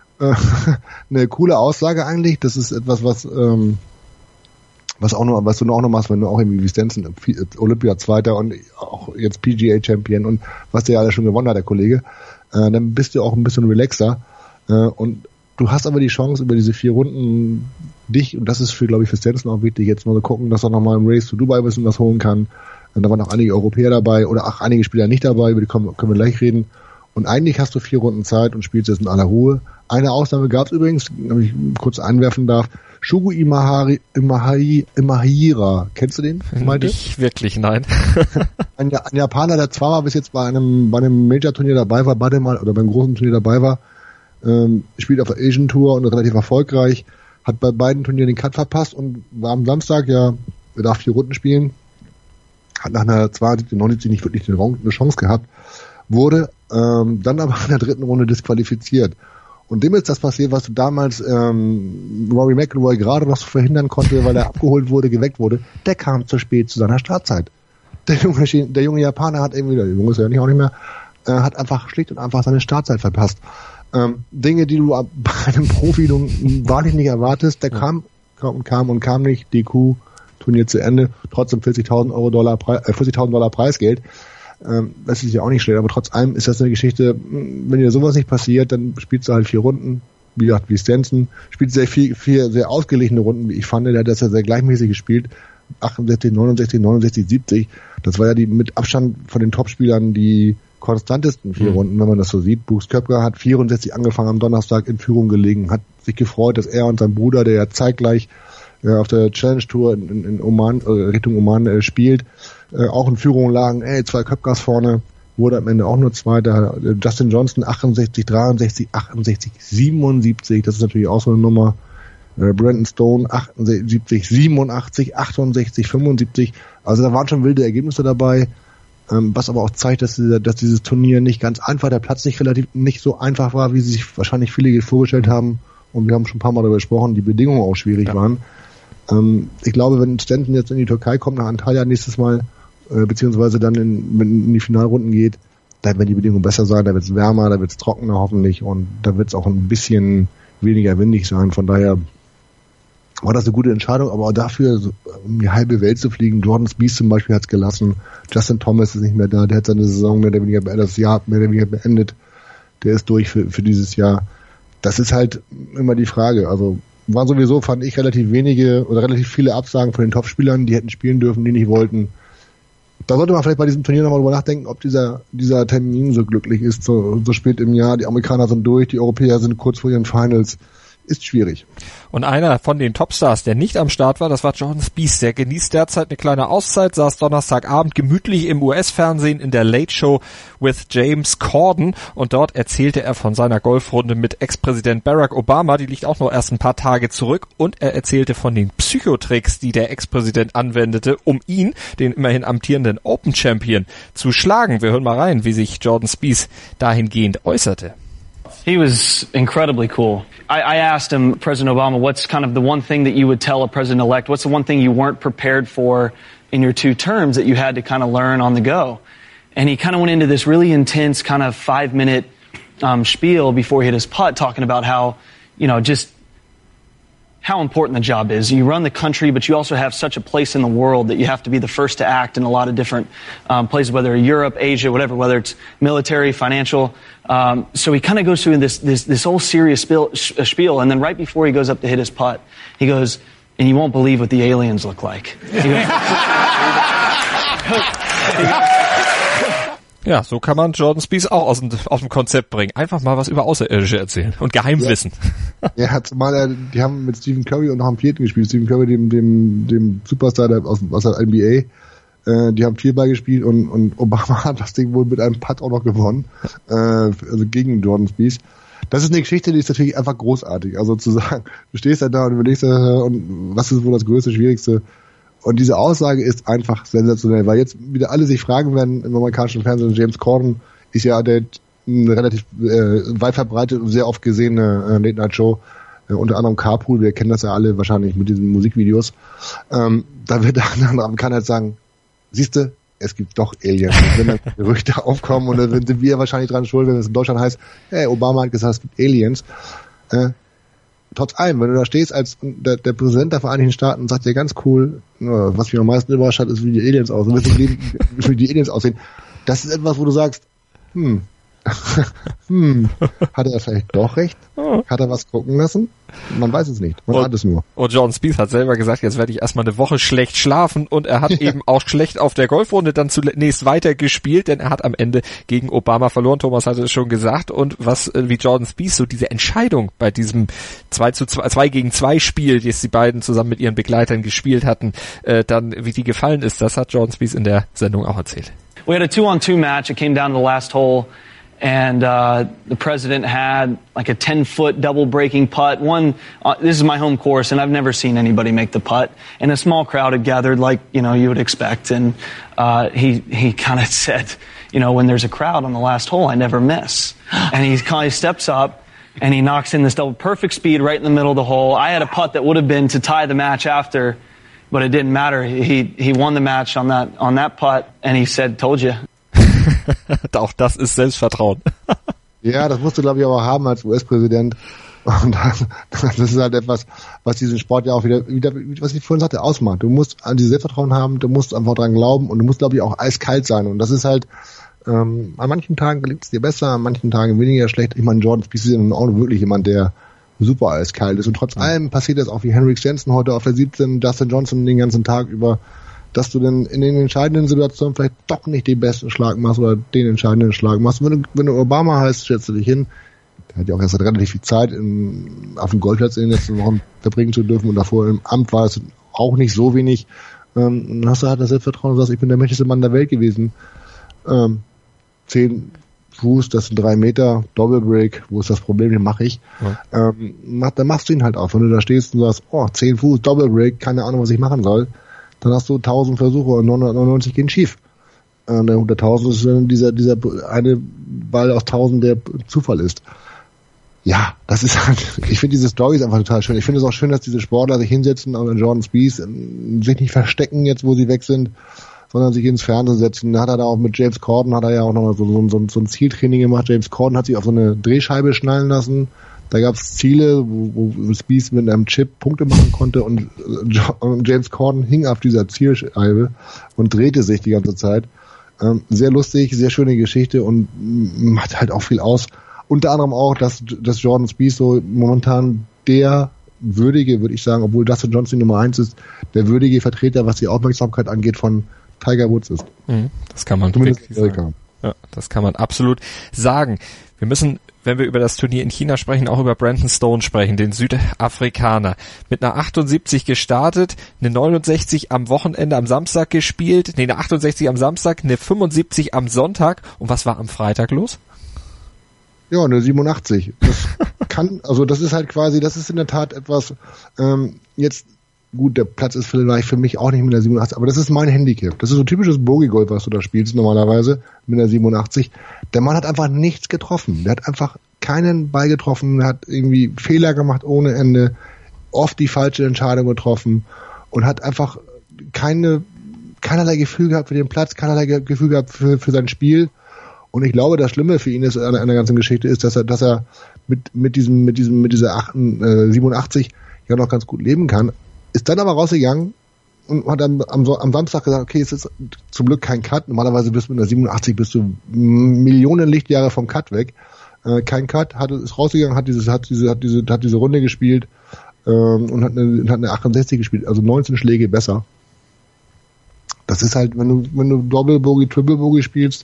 eine coole Aussage eigentlich. Das ist etwas, was du auch noch machst, wenn du auch irgendwie wie Stenson Olympia-Zweiter und auch jetzt PGA-Champion und was der ja alle schon gewonnen hat, der Kollege, dann bist du auch ein bisschen relaxer und du hast aber die Chance, über diese 4 Runden dich, und das ist glaube ich für Stenson auch wichtig, jetzt mal zu gucken, dass er nochmal im Race to Dubai ein bisschen was holen kann. Und da waren auch einige Europäer dabei oder auch einige Spieler nicht dabei, über die können wir gleich reden. Und eigentlich hast du 4 Runden Zeit und spielst jetzt in aller Ruhe. Eine Ausnahme gab es übrigens, wenn ich kurz einwerfen darf. Shugo Imahira. Kennst du den? Nicht wirklich, nein. Ein Japaner, der zweimal bis jetzt bei einem Major-Turnier dabei war, beim großen Turnier dabei war, spielt auf der Asian Tour und relativ erfolgreich, hat bei beiden Turnieren den Cut verpasst und war am Samstag, er darf 4 Runden spielen, hat nach einer 72, 79 nicht wirklich eine Chance gehabt, wurde dann aber in der 3. Runde disqualifiziert. Und dem ist das passiert, was damals Rory McIlroy gerade noch so verhindern konnte, weil er abgeholt wurde, geweckt wurde. Der kam zu spät zu seiner Startzeit. Der junge Japaner hat irgendwie, der Junge ist ja auch nicht mehr, hat einfach schlicht und einfach seine Startzeit verpasst. Dinge, die du bei einem Profi wahrlich nicht erwartest, der kam nicht, DQ, Turnier zu Ende, trotzdem $40.000 Preisgeld. Das ist ja auch nicht schlecht, aber trotz allem ist das eine Geschichte, wenn dir sowas nicht passiert, dann spielst du halt 4 Runden, wie gesagt, wie Stenson, spielt sehr ausgeglichene Runden, wie ich fand, der hat das ja sehr gleichmäßig gespielt, 68, 69, 69, 70, das war ja die mit Abstand von den Topspielern die konstantesten 4 Runden, wenn man das so sieht. Brooks Koepka hat 64 angefangen am Donnerstag in Führung gelegen, hat sich gefreut, dass er und sein Bruder, der ja zeitgleich auf der Challenge Tour in Oman, Richtung Oman spielt, auch in Führung lagen, 2 Koepkas vorne, wurde am Ende auch nur Zweiter. Justin Johnson 68, 63, 68, 77, das ist natürlich auch so eine Nummer. Brandon Stone 78, 87, 68, 75, also da waren schon wilde Ergebnisse dabei, was aber auch zeigt, dass dieses Turnier nicht ganz einfach, der Platz nicht so einfach war, wie sich wahrscheinlich viele vorgestellt haben, und wir haben schon ein paar Mal darüber gesprochen, die Bedingungen auch schwierig waren. Ich glaube, wenn Stenson jetzt in die Türkei kommt, nach Antalya nächstes Mal, beziehungsweise dann in die Finalrunden geht, da werden die Bedingungen besser sein, da wird es wärmer, da wird es trockener hoffentlich und da wird es auch ein bisschen weniger windig sein. Von daher war das eine gute Entscheidung, aber auch dafür, so um die halbe Welt zu fliegen. Jordan Spieth zum Beispiel hat es gelassen, Justin Thomas ist nicht mehr da, der hat seine Saison mehr oder weniger beendet, der ist durch für dieses Jahr. Das ist halt immer die Frage, also waren sowieso, fand ich, relativ viele Absagen von den Topspielern, die hätten spielen dürfen, die nicht wollten. Da sollte man vielleicht bei diesem Turnier nochmal drüber nachdenken, ob dieser Termin so glücklich ist, so spät im Jahr. Die Amerikaner sind durch, die Europäer sind kurz vor ihren Finals. ist schwierig. Und einer von den Topstars, der nicht am Start war, das war Jordan Spieth. Der genießt derzeit eine kleine Auszeit, saß Donnerstagabend gemütlich im US-Fernsehen in der Late Show with James Corden und dort erzählte er von seiner Golfrunde mit Ex-Präsident Barack Obama, die liegt auch noch erst ein paar Tage zurück, und er erzählte von den Psychotricks, die der Ex-Präsident anwendete, um ihn, den immerhin amtierenden Open-Champion, zu schlagen. Wir hören mal rein, wie sich Jordan Spieth dahingehend äußerte. He was incredibly cool. I asked him, President Obama, what's kind of the one thing that you would tell a president-elect? What's the one thing you weren't prepared for in your 2 terms that you had to kind of learn on the go? And he kind of went into this really intense kind of 5-minute spiel before he hit his putt, talking about how, just how important the job is. You run the country, but you also have such a place in the world that you have to be the first to act in a lot of different places, whether Europe, Asia, whatever, whether it's military, financial. So he kind of goes through this whole serious spiel, and then right before he goes up to hit his putt, he goes, and you won't believe what the aliens look like. Ja, so kann man Jordan Spieth auch aus dem Konzept bringen. Einfach mal was über Außerirdische erzählen und Geheimwissen. Ja, zumal die haben mit Stephen Curry und noch am 4. gespielt. Stephen Curry, dem Superstar aus der NBA. Die haben 4 Ball gespielt und Obama hat das Ding wohl mit einem Putt auch noch gewonnen. Also gegen Jordan Spieth. Das ist eine Geschichte, die ist natürlich einfach großartig. Also zu sagen, du stehst da und überlegst, und was ist wohl das größte, schwierigste? Und diese Aussage ist einfach sensationell, weil jetzt wieder alle sich fragen werden im amerikanischen Fernsehen, James Corden ist ja der relativ weit verbreitet und sehr oft gesehene Late-Night-Show, unter anderem Carpool, wir kennen das ja alle wahrscheinlich mit diesen Musikvideos. Da wird der andere Amerikaner sagen, siehste, es gibt doch Aliens. Wenn dann Gerüchte aufkommen und dann sind wir wahrscheinlich dran schuld, wenn es in Deutschland heißt, hey, Obama hat gesagt, es gibt Aliens. Trotz allem, wenn du da stehst als der Präsident der Vereinigten Staaten und sagt dir ganz cool, was mich am meisten überrascht hat, ist, wie die Aliens aussehen, wie die Aliens aussehen. Das ist etwas, wo du sagst, hat er vielleicht doch recht? Hat er was gucken lassen? Man weiß es nicht. Man hat es nur. Und Jordan Spieth hat selber gesagt, jetzt werde ich erstmal eine Woche schlecht schlafen, und er hat eben auch schlecht auf der Golfrunde dann zunächst weitergespielt, denn er hat am Ende gegen Obama verloren. Thomas hatte es schon gesagt. Und wie Jordan Spieth so diese Entscheidung bei diesem 2-gegen-2 Spiel, das die beiden zusammen mit ihren Begleitern gespielt hatten, dann wie die gefallen ist, das hat Jordan Spieth in der Sendung auch erzählt. We had a 2-on-2 match. It came down to the last hole. And the president had like a 10-foot double breaking putt. This is my home course, and I've never seen anybody make the putt. And a small crowd had gathered, like you would expect. And he kind of said, when there's a crowd on the last hole, I never miss. And he steps up and he knocks in this double, perfect speed right in the middle of the hole. I had a putt that would have been to tie the match after, but it didn't matter. He won the match on that putt, and he said, "Told you." Auch das ist Selbstvertrauen. Ja, das musst du, glaube ich, aber haben als US-Präsident. Und das ist halt etwas, was diesen Sport ja auch wieder, was ich vorhin sagte, ausmacht. Du musst an dieses Selbstvertrauen haben, du musst einfach dran glauben und du musst, glaube ich, auch eiskalt sein. Und das ist halt, an manchen Tagen gelingt es dir besser, an manchen Tagen weniger schlecht. Ich meine, Jordan Spieth ist ja auch wirklich jemand, der super eiskalt ist. Und trotz allem passiert das auch wie Henrik Stenson heute auf der 17, Dustin Johnson den ganzen Tag über, dass du dann in den entscheidenden Situationen vielleicht doch nicht den besten Schlag machst oder den entscheidenden Schlag machst. Wenn du Obama heißt, stellst du dich hin. Der hat ja auch erst relativ viel Zeit auf dem Golfplatz in den letzten Wochen verbringen zu dürfen, und davor im Amt war es auch nicht so wenig. Dann hast du halt das Selbstvertrauen und sagst, ich bin der mächtigste Mann der Welt gewesen. 10 Fuß, das sind 3 Meter, Double Break, wo ist das Problem, den mache ich. Ja. Dann machst du ihn halt auf. Wenn du da stehst und sagst, 10 Fuß, Double Break, keine Ahnung, was ich machen soll, dann hast du 1000 Versuche und 999 gehen schief. Der 100.000 ist dann dieser eine Ball aus 1000, der Zufall ist. Ja, das ist halt, ich finde diese Storys einfach total schön. Ich finde es auch schön, dass diese Sportler sich hinsetzen und Jordan Spieth sich nicht verstecken jetzt, wo sie weg sind, sondern sich ins Fernsehen setzen. Da hat er da auch mit James Corden, hat er ja auch noch so ein Zieltraining gemacht. James Corden hat sich auf so eine Drehscheibe schnallen lassen. Da gab es Ziele, wo Spieth mit einem Chip Punkte machen konnte, und James Corden hing auf dieser Zielscheibe und drehte sich die ganze Zeit. Sehr lustig, sehr schöne Geschichte und macht halt auch viel aus. Unter anderem auch, dass Jordan Spieth so momentan der würdige, würde ich sagen, obwohl Dustin Johnson die Nummer 1 ist, der würdige Vertreter, was die Aufmerksamkeit angeht, von Tiger Woods ist. Das kann man wirklich sagen. Ja, das kann man absolut sagen. Wir müssen wenn wir über das Turnier in China sprechen, auch über Brandon Stone sprechen, den Südafrikaner. Mit einer 78 gestartet, eine 69 am Wochenende, am Samstag gespielt, eine 68 am Samstag, eine 75 am Sonntag. Und was war am Freitag los? Ja, eine 87. Das ist halt quasi, das ist in der Tat etwas, jetzt, gut, der Platz ist vielleicht für mich auch nicht mit der 87, aber das ist mein Handicap. Das ist so typisches Bogey-Golf, was du da spielst normalerweise mit der 87. Der Mann hat einfach nichts getroffen. Der hat einfach keinen Ball getroffen, der hat irgendwie Fehler gemacht ohne Ende, oft die falsche Entscheidung getroffen und hat einfach keinerlei Gefühl gehabt für den Platz, keinerlei Gefühl gehabt für sein Spiel. Und ich glaube, das Schlimme für ihn ist an der ganzen Geschichte ist, dass er mit dieser 87 ja noch ganz gut leben kann. Ist dann aber rausgegangen und hat dann am Samstag gesagt, okay, es ist zum Glück kein Cut. Normalerweise bist du mit einer 87 bist du Millionen Lichtjahre vom Cut weg. Kein Cut, ist rausgegangen, hat diese Runde gespielt und hat eine 68 gespielt, also 19 Schläge besser. Das ist halt, wenn du Double Bogey, Triple Bogey spielst,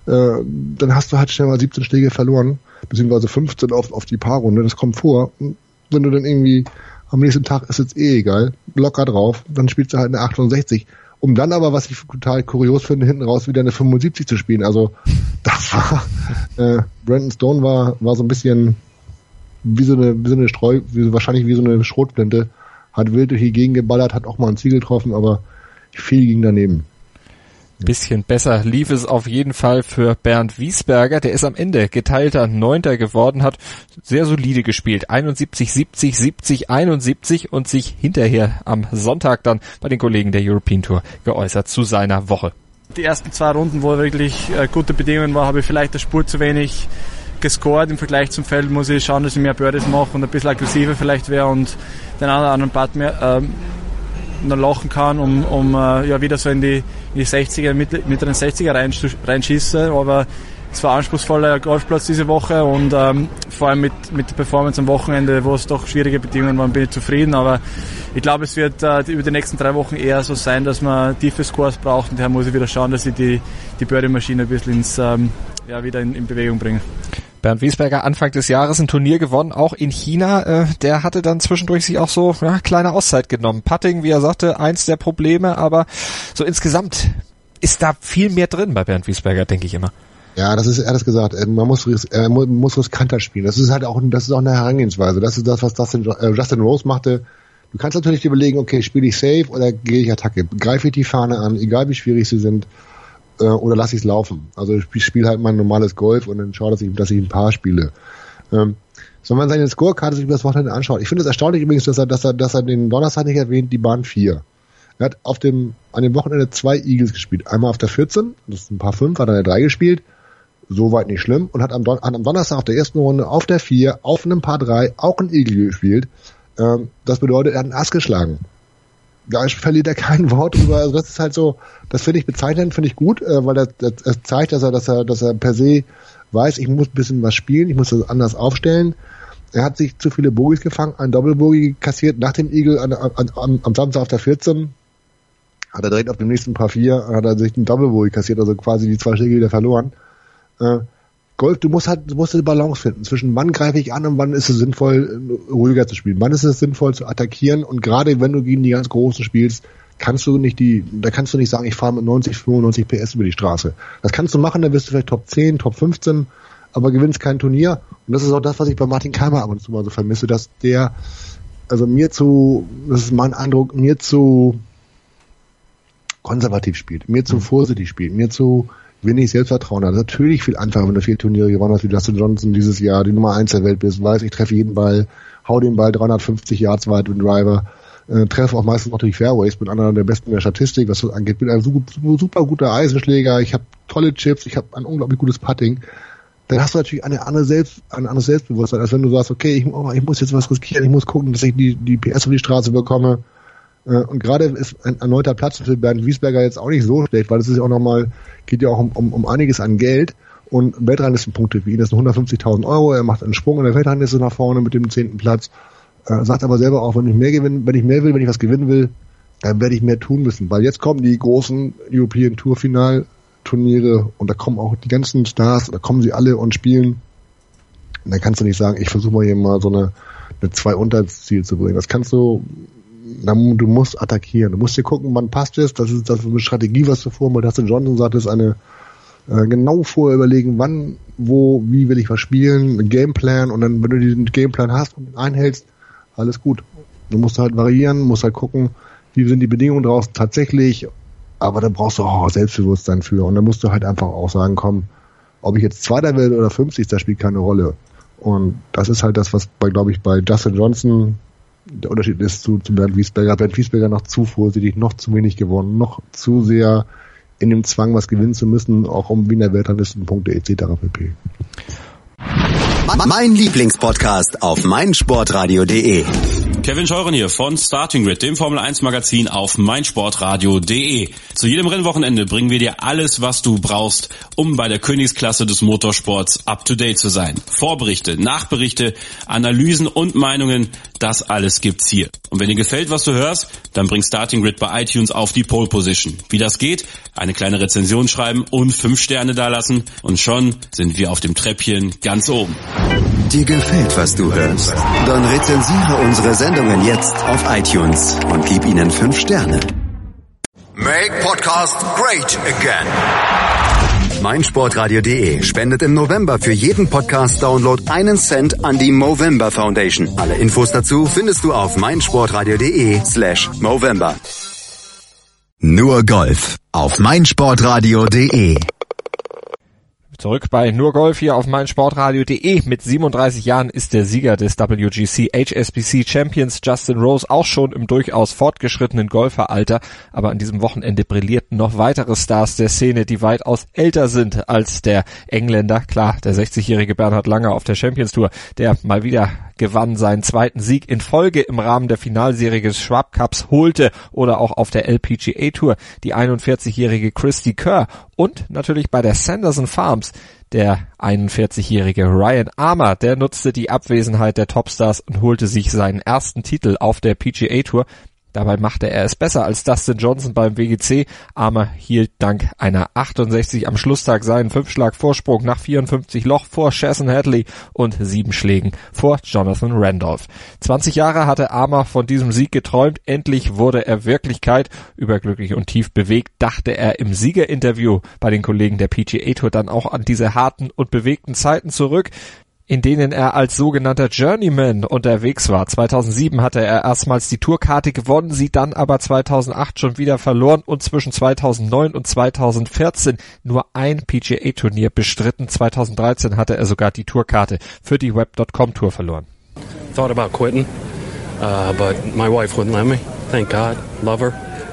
dann hast du halt schnell mal 17 Schläge verloren, beziehungsweise 15 auf die Paarrunde. Das kommt vor. Wenn du dann irgendwie am nächsten Tag ist jetzt egal, locker drauf, dann spielst du halt eine 68. Um dann aber, was ich total kurios finde, hinten raus wieder eine 75 zu spielen. Also das war Brandon Stone war so ein bisschen wie so eine wahrscheinlich wie so eine Schrotflinte, hat wild durch die Gegend geballert, hat auch mal ein Ziel getroffen, aber viel ging daneben. Bisschen besser lief es auf jeden Fall für Bernd Wiesberger. Der ist am Ende geteilter 9. geworden, hat sehr solide gespielt. 71, 70, 70, 71 und sich hinterher am Sonntag dann bei den Kollegen der European Tour geäußert zu seiner Woche. Die ersten 2 Runden, wo wirklich gute Bedingungen war, habe ich vielleicht eine Spur zu wenig gescored. Im Vergleich zum Feld muss ich schauen, dass ich mehr Birdies mache und ein bisschen aggressiver vielleicht wäre und den anderen Putt mehr noch lachen kann, um wieder so in die 60er, mittleren 60er reinschieße. Aber es war ein anspruchsvoller Golfplatz diese Woche und vor allem mit der Performance am Wochenende, wo es doch schwierige Bedingungen waren, bin ich zufrieden. Aber ich glaube, es wird über die nächsten 3 Wochen eher so sein, dass man tiefe Scores braucht und daher muss ich wieder schauen, dass ich die Birdie-Maschine ein bisschen wieder in Bewegung bringe. Bernd Wiesberger Anfang des Jahres ein Turnier gewonnen, auch in China. Der hatte dann zwischendurch sich auch so kleine Auszeit genommen. Putting, wie er sagte, eins der Probleme, aber so insgesamt ist da viel mehr drin bei Bernd Wiesberger, denke ich immer. Ja, er hat das gesagt. Man muss riskanter spielen. Das ist auch eine Herangehensweise. Das ist das, was Justin Rose machte. Du kannst natürlich überlegen, okay, spiele ich safe oder gehe ich Attacke? Greife ich die Fahne an, egal wie schwierig sie sind, oder lasse ich es laufen? Also ich spiele halt mein normales Golf und dann schaue, dass ich ein Paar spiele. Wenn man seine Scorekarte sich über das Wochenende anschaut, ich finde es erstaunlich übrigens, dass er den Donnerstag nicht erwähnt, die Bahn 4. Er hat an dem Wochenende 2 Eagles gespielt. Einmal auf der 14, das ist ein Paar 5, hat er eine 3 gespielt. Soweit nicht schlimm. Und hat am Donnerstag auf der ersten Runde auf der 4, auf einem Paar 3 auch ein Eagle gespielt. Das bedeutet, er hat einen Ass geschlagen. Da verliert er kein Wort drüber. Also das ist halt so, das finde ich bezeichnend, finde ich gut, weil das zeigt, dass er per se weiß, ich muss ein bisschen was spielen, ich muss das anders aufstellen. Er hat sich zu viele Bogies gefangen, ein Doppelbogie kassiert nach dem Eagle am Samstag auf der 14. Hat er direkt auf dem nächsten Paar 4, hat er sich einen Doppelbogie kassiert, also quasi die 2 Schläge wieder verloren. Golf, du musst eine Balance finden zwischen wann greife ich an und wann ist es sinnvoll, ruhiger zu spielen. Wann ist es sinnvoll zu attackieren und gerade wenn du gegen die ganz Großen spielst, kannst du nicht sagen, ich fahre mit 90, 95 PS über die Straße. Das kannst du machen, dann wirst du vielleicht Top 10, Top 15, aber gewinnst kein Turnier. Und das ist auch das, was ich bei Martin Keimer ab und zu mal so vermisse, dass der, das ist mein Eindruck, mir zu konservativ spielt, mir zu vorsichtig spielt, mir zu wenig Selbstvertrauen hat. Natürlich viel einfacher, wenn du 4 Turniere gewonnen hast, wie Justin Johnson dieses Jahr, die Nummer 1 der Welt bist, weiß, ich treffe jeden Ball, hau den Ball 350 Yards weit mit dem Driver, treffe auch meistens noch durch Fairways, bin einer der besten der Statistik, was das angeht, bin ein super guter Eisenschläger, ich habe tolle Chips, ich habe ein unglaublich gutes Putting. Dann hast du natürlich ein anderes Selbstbewusstsein, als wenn du sagst, okay, ich muss jetzt was riskieren, ich muss gucken, dass ich die PS auf die Straße bekomme. Und gerade ist ein erneuter Platz für Bernd Wiesberger jetzt auch nicht so schlecht, weil es ist ja auch nochmal, geht ja auch um einiges an Geld und Weltranglistenpunkte für ihn, das sind 150.000 €, er macht einen Sprung in der Weltrangliste nach vorne mit dem 10. Platz, sagt aber selber auch, wenn ich was gewinnen will, dann werde ich mehr tun müssen, weil jetzt kommen die großen European Tour Finalturniere und da kommen auch die ganzen Stars, da kommen sie alle und spielen dann kannst du nicht sagen, ich versuche mal hier mal so eine 2 unter ins Ziel zu bringen. Das kannst du, du musst attackieren. Du musst dir gucken, wann passt es. Das ist eine Strategie, was du vorher Dustin Johnson sagt, ist eine genau vorher überlegen, wann, wo, wie will ich was spielen, ein Gameplan, und dann, wenn du diesen Gameplan hast und ihn einhältst, alles gut. Du musst halt variieren, musst halt gucken, wie sind die Bedingungen draußen tatsächlich, aber da brauchst du auch Selbstbewusstsein für, und dann musst du halt einfach auch sagen, komm, ob ich jetzt Zweiter werde oder 50, das spielt keine Rolle. Und das ist halt das, was glaube ich, bei Dustin Johnson der Unterschied ist zu Bernd Wiesberger. Bernd Wiesberger noch zu vorsichtig, noch zu wenig gewonnen, noch zu sehr in dem Zwang, was gewinnen zu müssen, auch um Wiener Weltranglistenpunkte etc. pp. Mein Lieblingspodcast auf meinsportradio.de. Kevin Scheuren hier von Starting Grid, dem Formel 1 Magazin auf meinsportradio.de. Zu jedem Rennwochenende bringen wir dir alles, was du brauchst, um bei der Königsklasse des Motorsports up to date zu sein. Vorberichte, Nachberichte, Analysen und Meinungen, das alles gibt's hier. Und wenn dir gefällt, was du hörst, dann bring Starting Grid bei iTunes auf die Pole Position. Wie das geht? Eine kleine Rezension schreiben und 5 Sterne dalassen, und schon sind wir auf dem Treppchen ganz oben. Dir gefällt, was du hörst? Dann rezensiere unsere Sendungen jetzt auf iTunes und gib ihnen 5 Sterne. Make Podcast great again. meinsportradio.de spendet im November für jeden Podcast-Download 1 Cent an die Movember Foundation. Alle Infos dazu findest du auf meinsportradio.de/Movember. Nur Golf auf meinsportradio.de. Zurück bei Nur Golf hier auf meinsportradio.de. Mit 37 Jahren ist der Sieger des WGC HSBC Champions Justin Rose auch schon im durchaus fortgeschrittenen Golferalter. Aber an diesem Wochenende brillierten noch weitere Stars der Szene, die weitaus älter sind als der Engländer. Klar, der 60-jährige Bernhard Langer auf der Champions Tour, der mal wieder gewann, seinen 2. Sieg in Folge im Rahmen der Finalserie des Schwab Cups holte, oder auch auf der LPGA Tour die 41-jährige Christy Kerr, und natürlich bei der Sanderson Farms der 41-jährige Ryan Armour, der nutzte die Abwesenheit der Topstars und holte sich seinen ersten Titel auf der PGA Tour. Dabei machte er es besser als Dustin Johnson beim WGC. Armour hielt dank einer 68 am Schlusstag seinen 5-Schlag-Vorsprung nach 54 Loch vor Chasson Hadley und 7 Schlägen vor Jonathan Randolph. 20 Jahre hatte Armour von diesem Sieg geträumt. Endlich wurde er Wirklichkeit. Überglücklich und tief bewegt dachte er im Siegerinterview bei den Kollegen der PGA Tour dann auch an diese harten und bewegten Zeiten zurück, in denen er als sogenannter Journeyman unterwegs war. 2007 hatte er erstmals die Tourkarte gewonnen, sie dann aber 2008 schon wieder verloren und zwischen 2009 und 2014 nur ein PGA-Turnier bestritten. 2013 hatte er sogar die Tourkarte für die Web.com Tour verloren. Thought about quitting, but my wife wouldn't let me. Thank God, love her.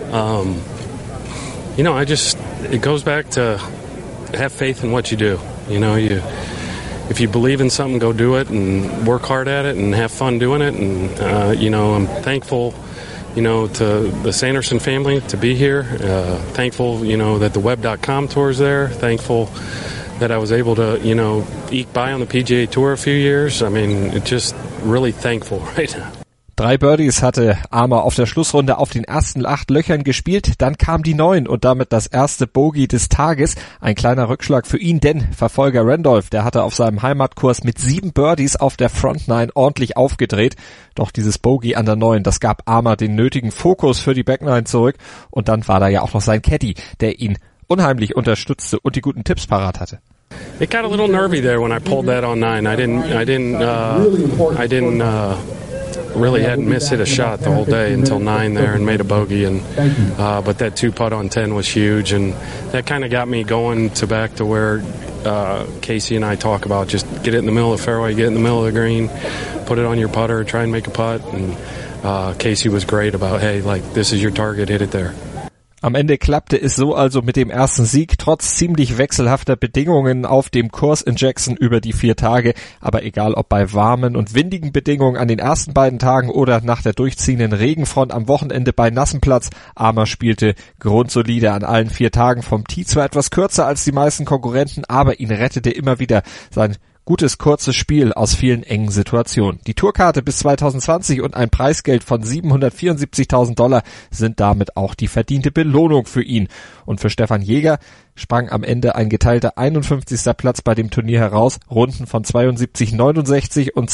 It goes back to have faith in what you do. If you believe in something, go do it and work hard at it and have fun doing it. And, I'm thankful, to the Sanderson family to be here. Thankful, that the Web.com tour is there. Thankful that I was able to, eke by on the PGA Tour a few years. I mean, just really thankful right now. 3 Birdies hatte Armour auf der Schlussrunde auf den ersten 8 Löchern gespielt, dann kam die 9 und damit das erste Bogey des Tages. Ein kleiner Rückschlag für ihn, denn Verfolger Randolph, der hatte auf seinem Heimatkurs mit 7 Birdies auf der Front 9 ordentlich aufgedreht. Doch dieses Bogey an der 9, das gab Armour den nötigen Fokus für die Back 9 zurück, und dann war da ja auch noch sein Caddy, der ihn unheimlich unterstützte und die guten Tipps parat hatte. It got a little nervy there when I pulled that on 9. I didn't really hadn't hit a shot the whole day until 9 there and made a bogey, and but that 2-putt on 10 was huge, and that kind of got me going back to where Casey and I talk about, just get it in the middle of the fairway, get it in the middle of the green, put it on your putter, try and make a putt, and Casey was great about, hey, like, this is your target, hit it there. Am Ende klappte es so also mit dem ersten Sieg, trotz ziemlich wechselhafter Bedingungen auf dem Kurs in Jackson über die 4 Tage. Aber egal ob bei warmen und windigen Bedingungen an den ersten beiden Tagen oder nach der durchziehenden Regenfront am Wochenende bei nassem Platz, Armour spielte grundsolide an allen 4 Tagen vom Tee, zwar etwas kürzer als die meisten Konkurrenten, aber ihn rettete immer wieder sein Gutes, kurzes Spiel aus vielen engen Situationen. Die Tourkarte bis 2020 und ein Preisgeld von $774.000 sind damit auch die verdiente Belohnung für ihn. Und für Stefan Jäger sprang am Ende ein geteilter 51. Platz bei dem Turnier heraus. Runden von 72,69 und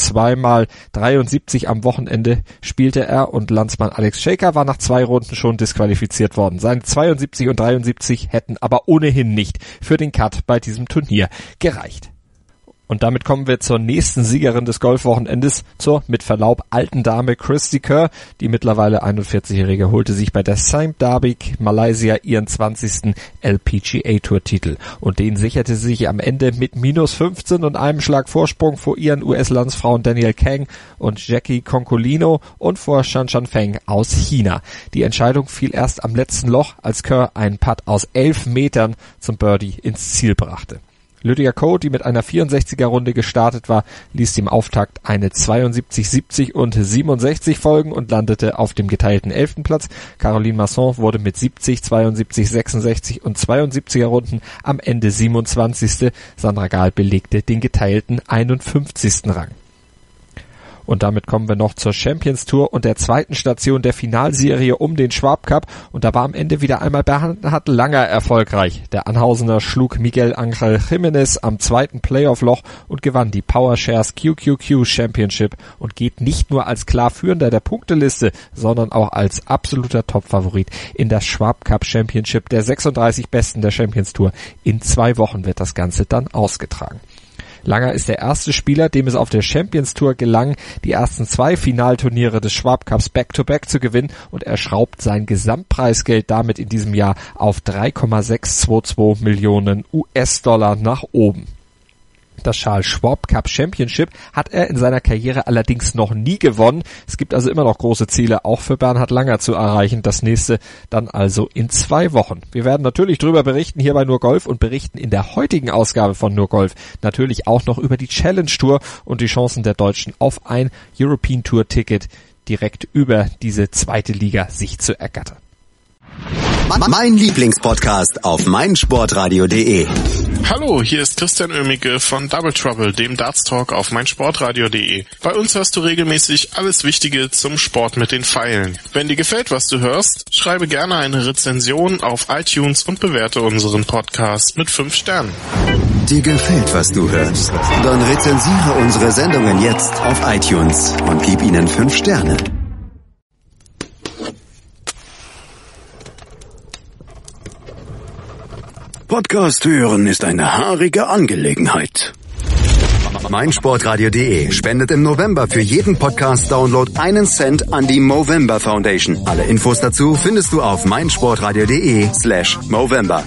2x73 am Wochenende spielte er und Landsmann Alex Shaker war nach 2 Runden schon disqualifiziert worden. Seine 72 und 73 hätten aber ohnehin nicht für den Cut bei diesem Turnier gereicht. Und damit kommen wir zur nächsten Siegerin des Golfwochenendes, zur mit Verlaub alten Dame Christy Kerr. Die mittlerweile 41-Jährige holte sich bei der Sime Darbic Malaysia ihren 20. LPGA Tour Titel. Und den sicherte sie sich am Ende mit -15 und einem Schlag Vorsprung vor ihren US-Landsfrauen Danielle Kang und Jackie Concolino und vor Shan Feng aus China. Die Entscheidung fiel erst am letzten Loch, als Kerr einen Putt aus 11 Metern zum Birdie ins Ziel brachte. Lydia Ko, die mit einer 64er-Runde gestartet war, ließ dem Auftakt eine 72, 70 und 67 folgen und landete auf dem geteilten 11. Platz. Caroline Masson wurde mit 70, 72, 66 und 72er Runden am Ende 27. Sandra Gahl belegte den geteilten 51. Rang. Und damit kommen wir noch zur Champions Tour und der zweiten Station der Finalserie um den Schwab Cup. Und da war am Ende wieder einmal Bernhard Langer erfolgreich. Der Anhausener schlug Miguel Angel Jimenez am zweiten Playoff-Loch und gewann die PowerShares QQQ Championship und geht nicht nur als klar Führender der Punkteliste, sondern auch als absoluter Topfavorit in das Schwab Cup Championship der 36 Besten der Champions Tour. In 2 Wochen wird das Ganze dann ausgetragen. Langer ist der erste Spieler, dem es auf der Champions Tour gelang, die ersten 2 Finalturniere des Schwab Cups Back-to-Back zu gewinnen und er schraubt sein Gesamtpreisgeld damit in diesem Jahr auf 3,622 Millionen US-Dollar nach oben. Das Charles Schwab Cup Championship hat er in seiner Karriere allerdings noch nie gewonnen. Es gibt also immer noch große Ziele, auch für Bernhard Langer zu erreichen. Das nächste dann also in 2 Wochen. Wir werden natürlich drüber berichten hier bei Nur Golf und berichten in der heutigen Ausgabe von Nur Golf natürlich auch noch über die Challenge Tour und die Chancen der Deutschen auf ein European Tour Ticket direkt über diese zweite Liga sich zu ergattern. Mein Lieblingspodcast auf meinsportradio.de. Hallo, hier ist Christian Oemicke von Double Trouble, dem Darts Talk auf meinsportradio.de. Bei uns hörst du regelmäßig alles Wichtige zum Sport mit den Pfeilen. Wenn dir gefällt, was du hörst, schreibe gerne eine Rezension auf iTunes und bewerte unseren Podcast mit 5 Sternen. Dir gefällt, was du hörst? Dann rezensiere unsere Sendungen jetzt auf iTunes und gib ihnen 5 Sterne. Podcast hören ist eine haarige Angelegenheit. Meinsportradio.de spendet im November für jeden Podcast-Download 1 Cent an die Movember Foundation. Alle Infos dazu findest du auf meinsportradio.de/Movember.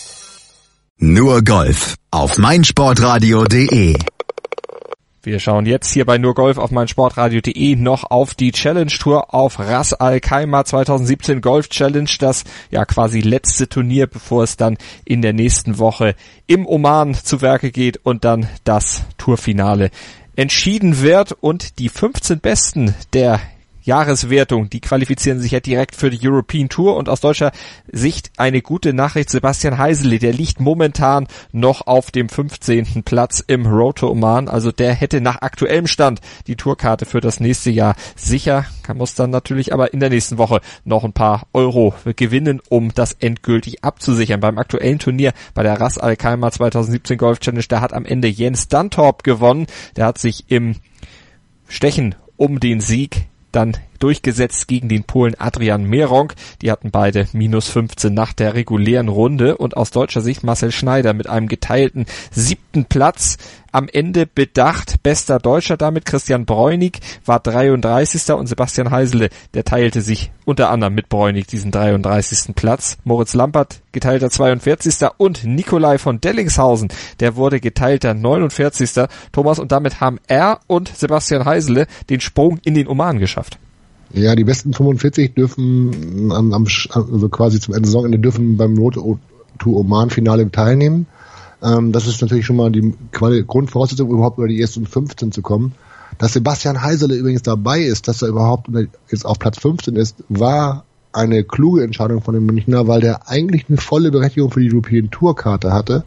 Nur Golf auf meinsportradio.de. Wir schauen jetzt hier bei Nur Golf auf meinsportradio.de noch auf die Challenge Tour auf Ras Al Khaimah 2017 Golf Challenge, das ja quasi letzte Turnier, bevor es dann in der nächsten Woche im Oman zu Werke geht und dann das Tourfinale entschieden wird und die 15 Besten der Jahreswertung, die qualifizieren sich ja direkt für die European Tour und aus deutscher Sicht eine gute Nachricht. Sebastian Heisele, der liegt momentan noch auf dem 15. Platz im Road to Oman, also der hätte nach aktuellem Stand die Tourkarte für das nächste Jahr sicher, muss dann natürlich aber in der nächsten Woche noch ein paar Euro gewinnen, um das endgültig abzusichern. Beim aktuellen Turnier bei der Ras Al Khaimah 2017 Golf Challenge, da hat am Ende Jens Dantorp gewonnen, der hat sich im Stechen um den Sieg dann durchgesetzt gegen den Polen Adrian Meronk. Die hatten beide -15 nach der regulären Runde und aus deutscher Sicht Marcel Schneider mit einem geteilten 7. Platz am Ende bedacht. Bester Deutscher damit Christian Bräunig war 33. und Sebastian Heisele, der teilte sich unter anderem mit Bräunig diesen 33. Platz. Moritz Lampert geteilter 42. und Nikolai von Dellingshausen, der wurde geteilter 49. Thomas, und damit haben er und Sebastian Heisele den Sprung in den Oman geschafft. Ja, die besten 45 dürfen also quasi zum Saisonende dürfen beim Road to Oman Finale teilnehmen. Das ist natürlich schon mal die Grundvoraussetzung, überhaupt über die ersten 15 zu kommen. Dass Sebastian Heisele übrigens dabei ist, dass er überhaupt jetzt auf Platz 15 ist, war eine kluge Entscheidung von dem Münchner, weil der eigentlich eine volle Berechtigung für die European Tour Karte hatte,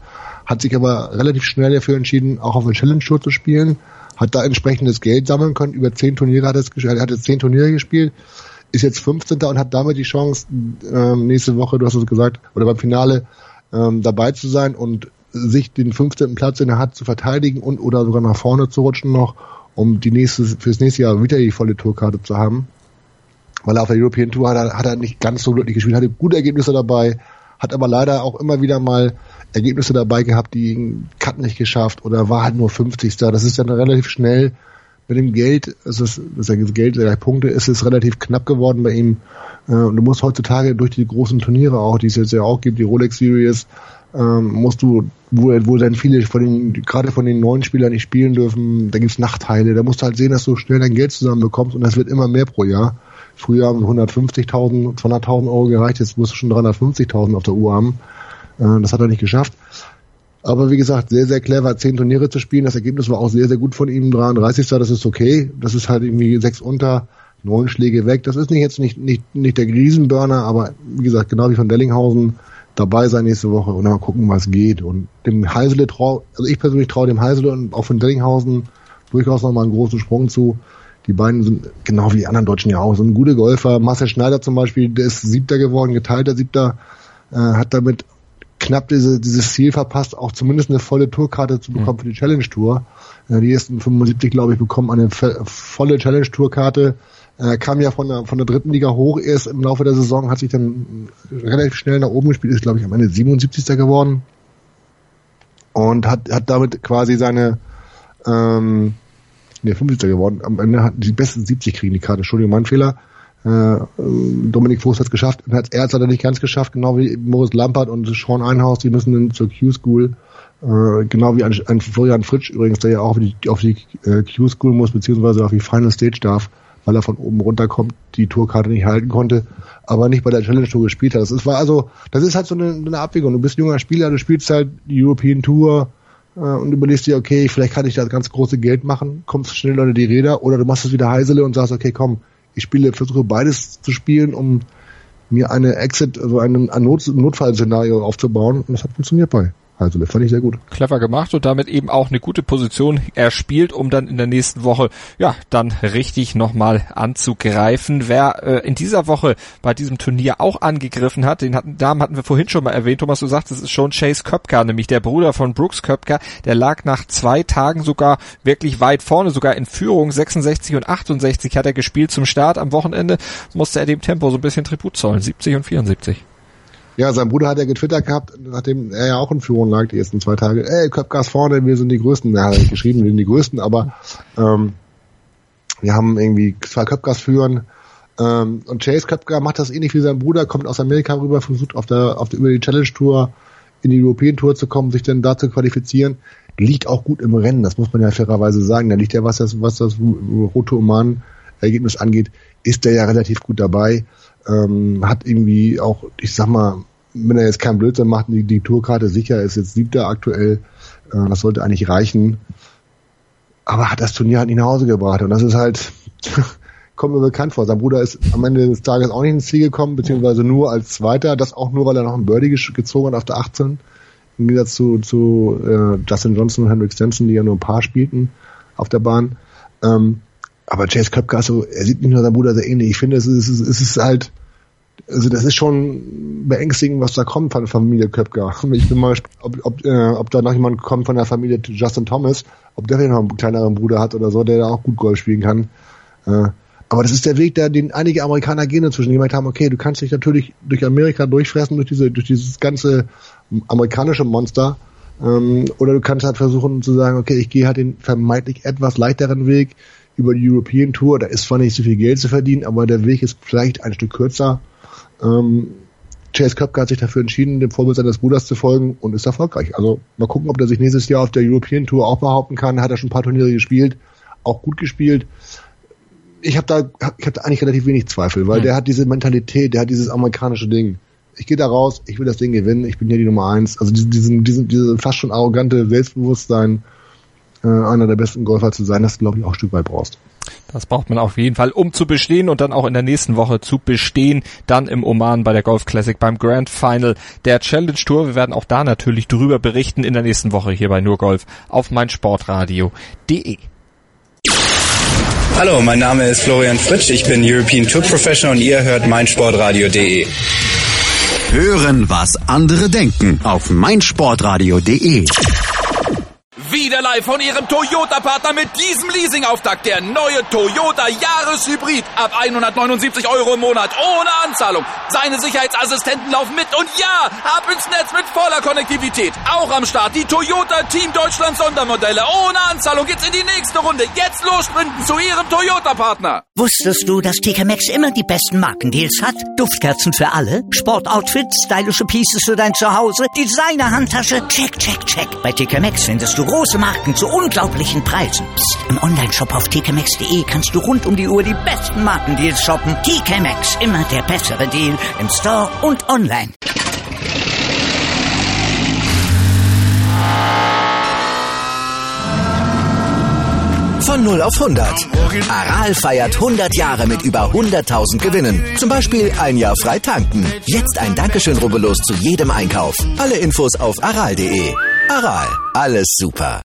hat sich aber relativ schnell dafür entschieden, auch auf der Challenge Tour zu spielen, hat da entsprechendes Geld sammeln können, über 10 Turniere hat jetzt 10 Turniere gespielt, ist jetzt 15. und hat damit die Chance, nächste Woche, du hast es gesagt, oder beim Finale dabei zu sein und sich den 15. Platz, den er hat, zu verteidigen und oder sogar nach vorne zu rutschen noch, um fürs nächste Jahr wieder die volle Tourkarte zu haben. Weil er auf der European Tour hat er nicht ganz so glücklich gespielt, hatte gute Ergebnisse dabei, hat aber leider auch immer wieder mal Ergebnisse dabei gehabt, die ihn Cut nicht geschafft oder war halt nur 50. Das ist dann relativ schnell mit dem Geld, das Geld der Punkte ist es relativ knapp geworden bei ihm. Und du musst heutzutage durch die großen Turniere auch, die es jetzt ja auch gibt, die Rolex Series, musst du, wo dann viele gerade von den neuen Spielern nicht spielen dürfen, da gibt's Nachteile, da musst du halt sehen, dass du schnell dein Geld zusammenbekommst und das wird immer mehr pro Jahr. Früher haben 150.000, 200.000 Euro gereicht, jetzt musst du schon 350.000 auf der Uhr haben. Das hat er nicht geschafft. Aber wie gesagt, sehr, sehr clever, 10 Turniere zu spielen. Das Ergebnis war auch sehr, sehr gut von ihm. 33. Das ist okay. Das ist halt irgendwie 6 unter, 9 Schläge weg. Das ist nicht der Riesenburner, aber wie gesagt, genau wie von Dellinghausen, dabei sein nächste Woche und dann mal gucken, was geht. Und dem Heisele also ich persönlich traue dem Heisele und auch von Dellinghausen durchaus nochmal einen großen Sprung zu. Die beiden sind, genau wie die anderen Deutschen ja auch, sind gute Golfer. Marcel Schneider zum Beispiel, der ist 7. geworden, geteilter 7. Hat damit knapp dieses Ziel verpasst, auch zumindest eine volle Tourkarte zu bekommen für die Challenge Tour. Die ersten 75, glaube ich, bekommen eine volle Challenge Tourkarte. Kam ja von der dritten Liga hoch erst im Laufe der Saison, hat sich dann relativ schnell nach oben gespielt, ist, glaube ich, am Ende 77. geworden. Und hat damit quasi seine 50. geworden. Am Ende hat die besten 70 kriegen die Karte. Entschuldigung, mein Fehler. Dominik Voß hat es geschafft. Er hat es leider nicht ganz geschafft, genau wie Moritz Lampert und Sean Einhaus, die müssen dann zur Q-School. Genau wie ein Florian Fritsch übrigens, der ja auch auf die Q-School muss, beziehungsweise auf die Final Stage darf, weil er von oben runterkommt, die Tourkarte nicht halten konnte, aber nicht bei der Challenge Tour gespielt hat. Das ist halt so eine Abwägung. Du bist ein junger Spieler, du spielst halt die European Tour, und überlegst dir, okay, vielleicht kann ich da ganz große Geld machen, kommst schnell unter die Räder, oder du machst es wieder Heisele und sagst, okay, komm, ich versuche beides zu spielen, um mir ein Notfallszenario aufzubauen, und das hat funktioniert bei Heisele, fand ich sehr gut. Clever gemacht und damit eben auch eine gute Position erspielt, um dann in der nächsten Woche, ja, dann richtig nochmal anzugreifen. Wer in dieser Woche bei diesem Turnier auch angegriffen hat, den Namen hatten wir vorhin schon mal erwähnt, Thomas, du sagst, es ist schon Chase Koepka, nämlich der Bruder von Brooks Koepka, der lag nach 2 Tagen sogar wirklich weit vorne, sogar in Führung, 66 und 68 hat er gespielt zum Start. Am Wochenende musste er dem Tempo so ein bisschen Tribut zollen, 70 und 74. Ja, sein Bruder hat ja getwittert gehabt, nachdem er ja auch in Führung lag die ersten 2 Tage. Koepkas vorne, wir sind die Größten. Ja, hat er geschrieben, wir sind die Größten, aber wir haben irgendwie 2 Koepkas führen. Und Chase Koepka macht das ähnlich wie sein Bruder, kommt aus Amerika rüber, versucht über die Challenge Tour in die European Tour zu kommen, sich dann da zu qualifizieren. Liegt auch gut im Rennen, das muss man ja fairerweise sagen. Da liegt ja, was das Rote Oman Ergebnis angeht, ist der ja relativ gut dabei. Hat irgendwie auch, ich sag mal, wenn er jetzt keinen Blödsinn macht, die Tourkarte sicher, ist jetzt 7. aktuell, das sollte eigentlich reichen, aber hat das Turnier halt nicht nach Hause gebracht und das ist halt, kommt mir bekannt vor. Sein Bruder ist am Ende des Tages auch nicht ins Ziel gekommen, beziehungsweise nur als Zweiter, das auch nur, weil er noch einen Birdie gezogen hat auf der 18, im Gegensatz zu Justin Johnson und Henrik Stenson, die ja nur ein paar spielten auf der Bahn. Aber Chase Koepka, er sieht nicht nur seinen Bruder sehr ähnlich. Ich finde, es ist halt, also das ist schon beängstigend, was da kommt von der Familie Koepka. Ich bin mal gespannt, ob da noch jemand kommt von der Familie Justin Thomas, ob der noch einen kleineren Bruder hat oder so, der da auch gut Golf spielen kann. Aber das ist der Weg, den einige Amerikaner gehen inzwischen, die gemeint haben, okay, du kannst dich natürlich durch Amerika durchfressen, durch dieses ganze amerikanische Monster, oder du kannst halt versuchen zu sagen, okay, ich gehe halt den vermeintlich etwas leichteren Weg über die European Tour, da ist zwar nicht so viel Geld zu verdienen, aber der Weg ist vielleicht ein Stück kürzer. Chase Koepka hat sich dafür entschieden, dem Vorbild seines Bruders zu folgen und ist erfolgreich. Also mal gucken, ob der sich nächstes Jahr auf der European Tour auch behaupten kann. Hat er schon ein paar Turniere gespielt, auch gut gespielt. Ich habe da eigentlich relativ wenig Zweifel, weil der hat diese Mentalität, der hat dieses amerikanische Ding. Ich gehe da raus, ich will das Ding gewinnen, ich bin hier die Nummer 1. Also diese fast schon arrogante Selbstbewusstsein, einer der besten Golfer zu sein, das du, glaube ich, auch ein Stück weit brauchst. Das braucht man auf jeden Fall, um zu bestehen und dann auch in der nächsten Woche zu bestehen. Dann im Oman bei der Golf Classic beim Grand Final der Challenge Tour. Wir werden auch da natürlich drüber berichten in der nächsten Woche hier bei Nur Golf auf meinsportradio.de. Hallo, mein Name ist Florian Fritsch. Ich bin European Tour Professional und ihr hört meinsportradio.de. Hören, was andere denken auf meinsportradio.de. Wieder live von Ihrem Toyota-Partner mit diesem Leasing-Auftakt. Der neue Toyota Jahreshybrid. Ab 179 € im Monat. Ohne Anzahlung. Seine Sicherheitsassistenten laufen mit. Und ja, ab ins Netz mit voller Konnektivität. Auch am Start die Toyota Team Deutschland Sondermodelle. Ohne Anzahlung geht's in die nächste Runde. Jetzt los sprinten zu Ihrem Toyota-Partner. Wusstest du, dass TK Maxx immer die besten Markendeals hat? Duftkerzen für alle, Sportoutfits, stylische Pieces für dein Zuhause, Designer-Handtasche, check, check, check. Bei TK Maxx findest du große Marken zu unglaublichen Preisen. Psst. Im Onlineshop auf tkmaxx.de kannst du rund um die Uhr die besten Markendeals shoppen. TK Maxx, immer der bessere Deal im Store und online. Von 0 auf 100. Aral feiert 100 Jahre mit über 100.000 Gewinnen. Zum Beispiel ein Jahr frei tanken. Jetzt ein Dankeschön, rubbellos zu jedem Einkauf. Alle Infos auf aral.de. Aral, alles super.